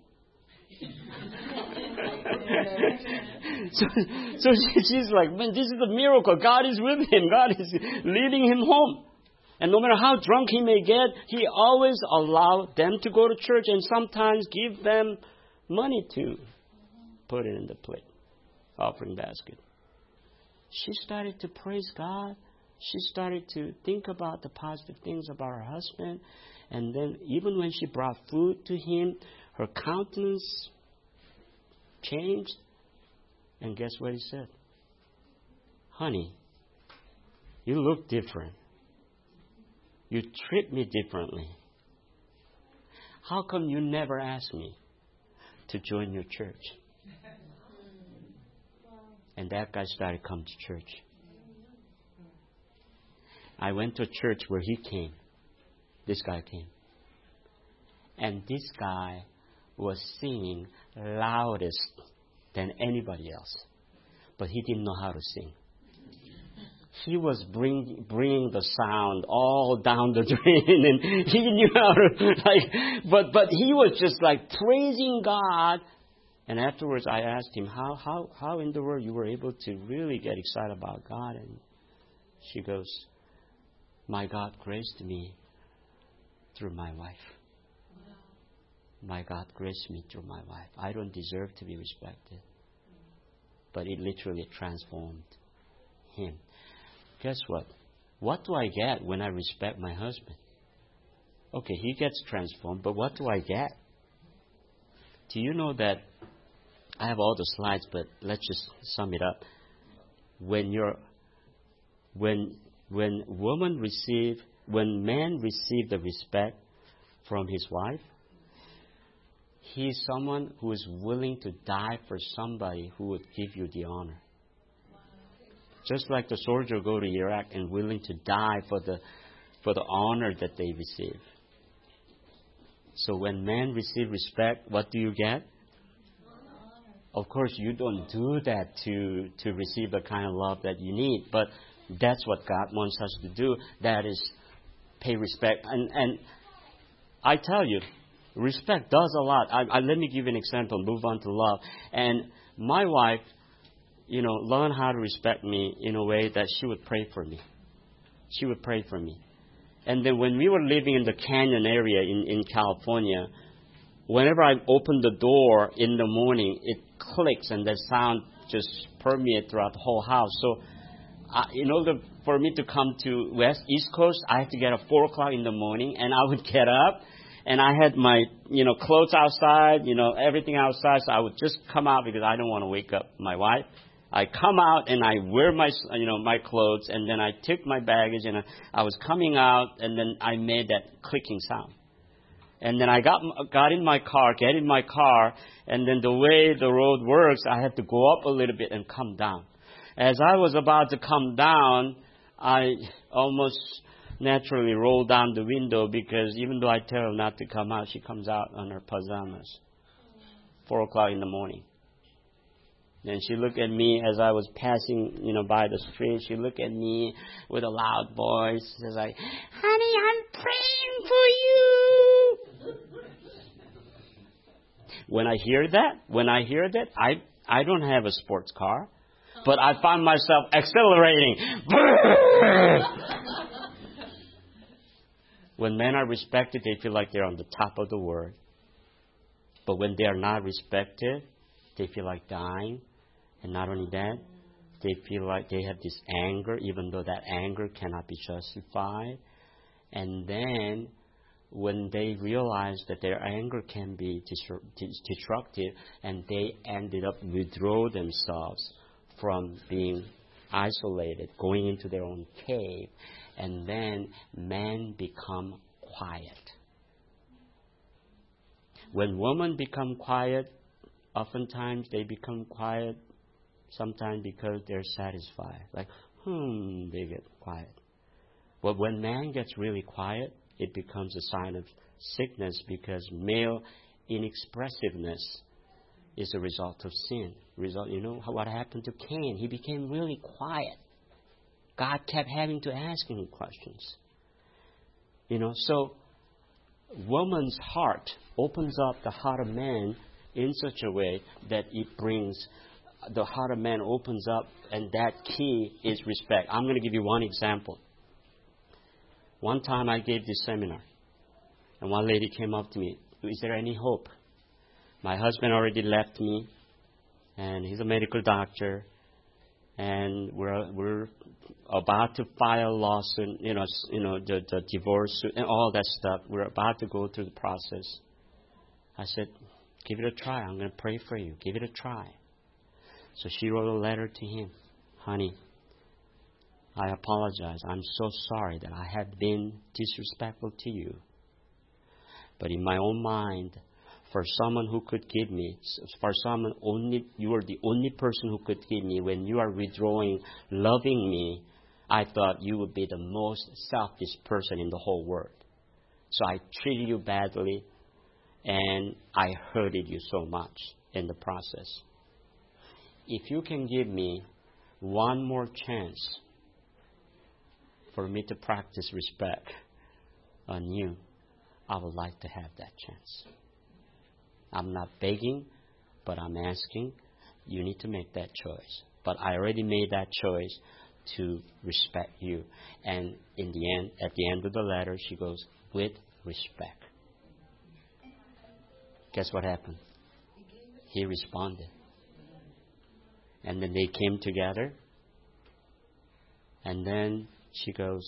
So she's like, man, this is a miracle. God is with him. God is leading him home. And no matter how drunk he may get, he always allowed them to go to church and sometimes give them money to put it in the plate, offering basket. She started to praise God. She started to think about the positive things about her husband. And then even when she brought food to him, her countenance changed. And guess what he said? Honey, you look different. You treat me differently. How come you never asked me to join your church? And that guy started coming to church. I went to a church where he came. This guy came. And this guy was singing loudest than anybody else. But he didn't know how to sing. he was bringing the sound all down the drain, and he knew how to but he was just like praising God. And afterwards, I asked him, how in the world you were able to really get excited about God? And she goes, my God graced me through my wife. My God graced me through my wife. I don't deserve to be respected, but it literally transformed him. Guess what? What do I get when I respect my husband? Okay, he gets transformed, but what do I get? Do you know that I have all the slides, but let's just sum it up. When men receive the respect from his wife, he's someone who is willing to die for somebody who would give you the honor. Just like the soldier go to Iraq and willing to die for the honor that they receive. So when men receive respect, what do you get? Of course, you don't do that to receive the kind of love that you need, but that's what God wants us to do. That is, pay respect. And I tell you, respect does a lot. Let me give you an example. Move on to love. And my wife, learned how to respect me in a way that she would pray for me. She would pray for me. And then when we were living in the canyon area in California, whenever I open the door in the morning, it clicks and the sound just permeates throughout the whole house. So in order for me to come to East Coast, I had to get up 4 o'clock in the morning, and I would get up, and I had my, clothes outside, everything outside, so I would just come out because I don't want to wake up my wife. I come out and I wear my, my clothes, and then I took my baggage, and I was coming out, and then I made that clicking sound. And then I get in my car, and then the way the road works, I had to go up a little bit and come down. As I was about to come down, I almost naturally rolled down the window because even though I tell her not to come out, she comes out on her pajamas. 4 o'clock in the morning. And she looked at me as I was passing, by the street. She looked at me with a loud voice. She was like, "Honey, I'm praying for you." When I hear that, I don't have a sports car, but I find myself accelerating. When men are respected, they feel like they're on the top of the world. But when they are not respected, they feel like dying. And not only that, they feel like they have this anger, even though that anger cannot be justified. And then, when they realize that their anger can be destructive, and they ended up withdraw themselves from being isolated, going into their own cave, and then men become quiet. When women become quiet, oftentimes they become quiet sometimes because they're satisfied. Like, they get quiet. But when man gets really quiet, it becomes a sign of sickness because male inexpressiveness is a result of sin. What happened to Cain? He became really quiet. God kept having to ask him questions. So woman's heart opens up the heart of man in such a way that it brings the heart of man opens up, and that key is respect. I'm going to give you one example. One time I gave this seminar, and one lady came up to me, "Is there any hope? My husband already left me, and he's a medical doctor, and we're about to file a lawsuit, the divorce suit and all that stuff. We're about to go through the process." I said, "Give it a try. I'm going to pray for you. Give it a try." So she wrote a letter to him. "Honey, I apologize. I'm so sorry that I have been disrespectful to you. But in my own mind, for someone who could give me, you are the only person who could give me when you are withdrawing, loving me, I thought you would be the most selfish person in the whole world. So I treated you badly, and I hurted you so much in the process. If you can give me one more chance for me to practice respect on you, I would like to have that chance. I'm not begging, but I'm asking. You need to make that choice. But I already made that choice to respect you. And in the end, at the end of the letter, she goes, with respect. Guess what happened? He responded. And then they came together. And then she goes,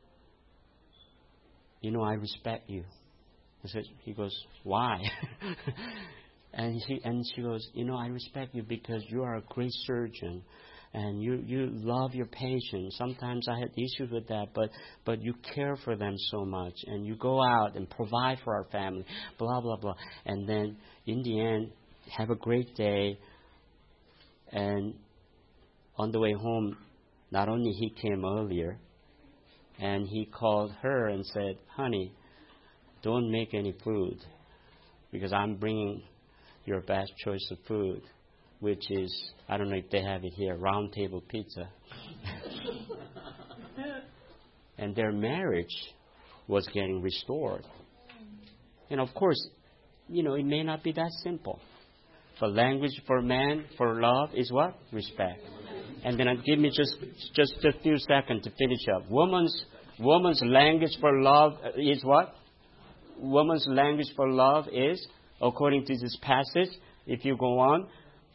you know, I respect you. He goes, why? and she goes, you know, I respect you because you are a great surgeon. And you love your patients. Sometimes I had issues with that, but you care for them so much. And you go out and provide for our family, blah, blah, blah. And then in the end, have a great day. And on the way home, not only he came earlier, and he called her and said, honey, don't make any food because I'm bringing your best choice of food, which is, I don't know if they have it here, round table pizza. And their marriage was getting restored. And of course, you know, it may not be that simple. The language for man, for love, is what? Respect. And then give me just a few seconds to finish up. Woman's language for love is what? Woman's language for love is, according to this passage, if you go on,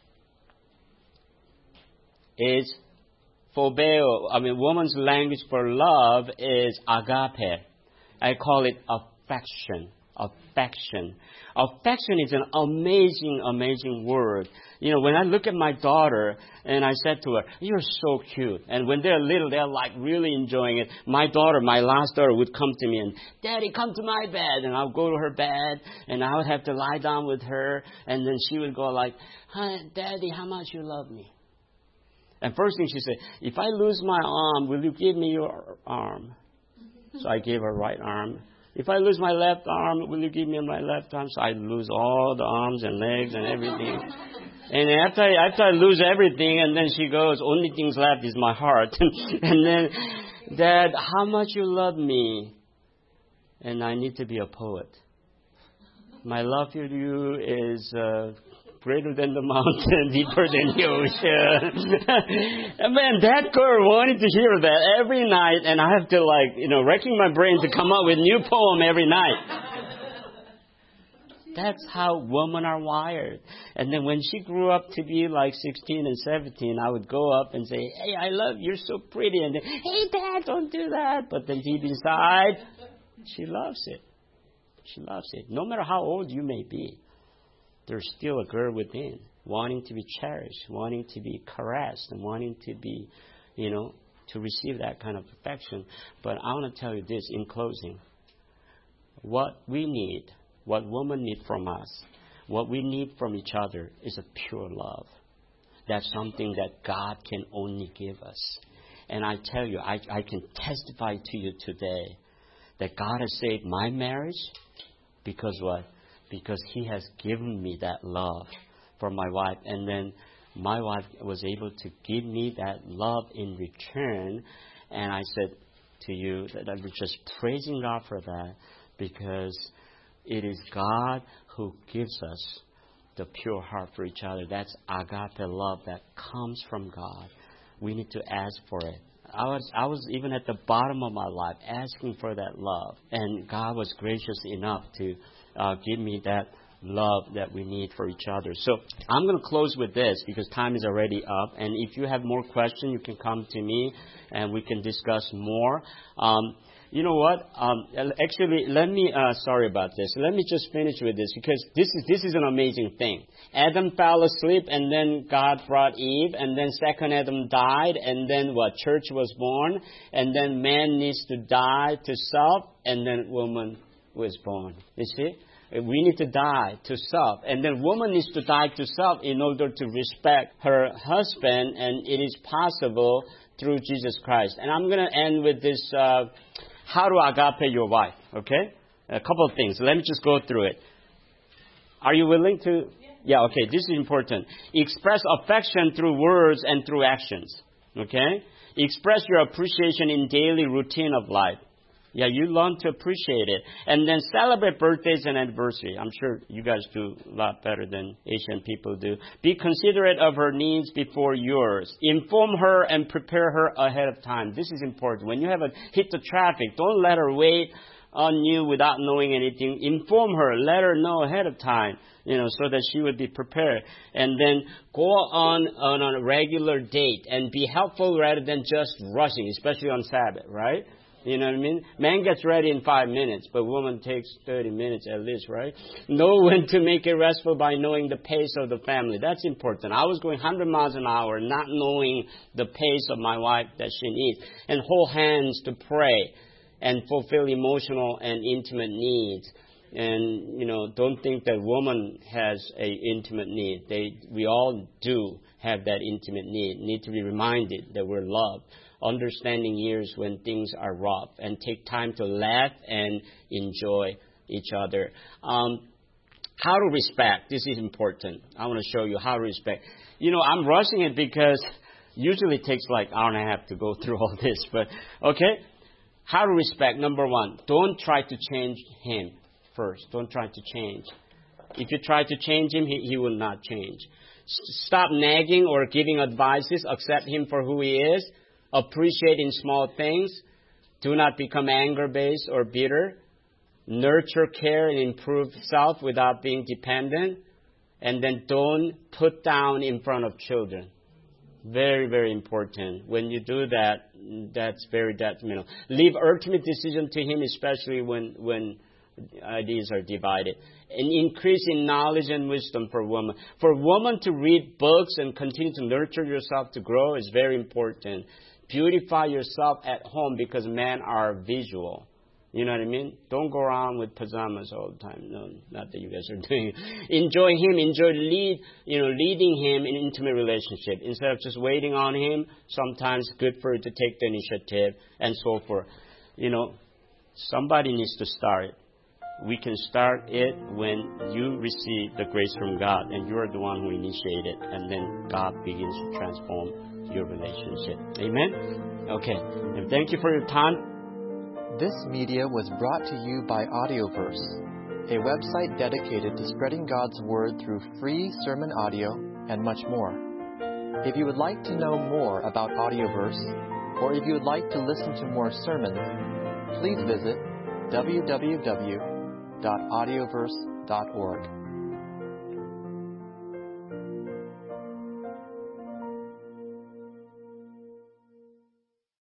is phobeo. I mean, woman's language for love is agape. I call it affection. Affection. Affection is an amazing, amazing word. You know, when I look at my daughter and I said to her, you're so cute. And when they're little, they're like really enjoying it. My last daughter would come to me and, Daddy, come to my bed. And I'll go to her bed and I would have to lie down with her. And then she would go like, Hi, Daddy, how much you love me? And first thing she said, if I lose my arm, will you give me your arm? So I gave her right arm. If I lose my left arm, will you give me my left arm? So I lose all the arms and legs and everything. And after I lose everything, and then she goes, only things left is my heart. And then, Dad, how much you love me? And I need to be a poet. My love for you is greater than the mountain, deeper than the ocean. And man, that girl wanted to hear that every night, and I have to wrecking my brain to come up with a new poem every night. That's how women are wired. And then when she grew up to be like 16 and 17, I would go up and say, hey, I love you, you're so pretty. And then, hey, Dad, don't do that. But then deep inside, she loves it. She loves it. No matter how old you may be, there's still a girl within, wanting to be cherished, wanting to be caressed, and wanting to be, to receive that kind of affection. But I want to tell you this in closing. What we need, what women need from us, what we need from each other is a pure love. That's something that God can only give us. And I tell you, I can testify to you today that God has saved my marriage because what? Because He has given me that love for my wife. And then my wife was able to give me that love in return. And I said to you that I was just praising God for that, because it is God who gives us the pure heart for each other. That's agape love that comes from God. We need to ask for it. I was even at the bottom of my life asking for that love. And God was gracious enough to give me that love that we need for each other. So I'm going to close with this because time is already up. And if you have more questions, you can come to me and we can discuss more. You know what? Actually, let me. Sorry about this. Let me just finish with this, because this is an amazing thing. Adam fell asleep, and then God brought Eve, and then second Adam died, and then what? Church was born, and then man needs to die to self, and then woman was born. You see? We need to die to self, and then woman needs to die to self in order to respect her husband, and it is possible through Jesus Christ. And I'm going to end with this. How to agape your wife, okay? A couple of things. Let me just go through it. Are you willing to? Yeah, okay. This is important. Express affection through words and through actions, okay? Express your appreciation in daily routine of life. Yeah, you learn to appreciate it. And then celebrate birthdays and anniversaries. I'm sure you guys do a lot better than Asian people do. Be considerate of her needs before yours. Inform her and prepare her ahead of time. This is important. When you have hit the traffic, don't let her wait on you without knowing anything. Inform her. Let her know ahead of time, so that she would be prepared. And then go on a regular date and be helpful rather than just rushing, especially on Sabbath, right? You know what I mean? Man gets ready in 5 minutes, but woman takes 30 minutes at least, right? Know when to make it restful by knowing the pace of the family. That's important. I was going 100 miles an hour, not knowing the pace of my wife that she needs. And hold hands to pray and fulfill emotional and intimate needs. And, don't think that woman has a intimate need. We all do have that intimate need to be reminded that we're loved. Understanding years when things are rough, and take time to laugh and enjoy each other. How to respect. This is important. I want to show you how to respect. I'm rushing it because usually it takes like an hour and a half to go through all this. But, okay. How to respect. Number one, don't try to change him first. Don't try to change. If you try to change him, he will not change. Stop nagging or giving advices. Accept him for who he is. Appreciate in small things. Do not become anger-based or bitter. Nurture, care, and improve self without being dependent. And then don't put down in front of children. Very, very important. When you do that, that's very detrimental. Leave ultimate decision to him, especially when ideas are divided. And increase in knowledge and wisdom for women. For women to read books and continue to nurture yourself to grow is very important. Beautify yourself at home because men are visual. You know what I mean? Don't go around with pajamas all the time. No, not that you guys are doing it. Enjoy him. Enjoy leading him in intimate relationship. Instead of just waiting on him, sometimes it's good for you to take the initiative and so forth. Somebody needs to start it. We can start it when you receive the grace from God and you're the one who initiated, and then God begins to transform your relationship. Amen? Okay. And thank you for your time. This media was brought to you by Audioverse, a website dedicated to spreading God's Word through free sermon audio and much more. If you would like to know more about Audioverse, or if you would like to listen to more sermons, please visit www.audioverse.org.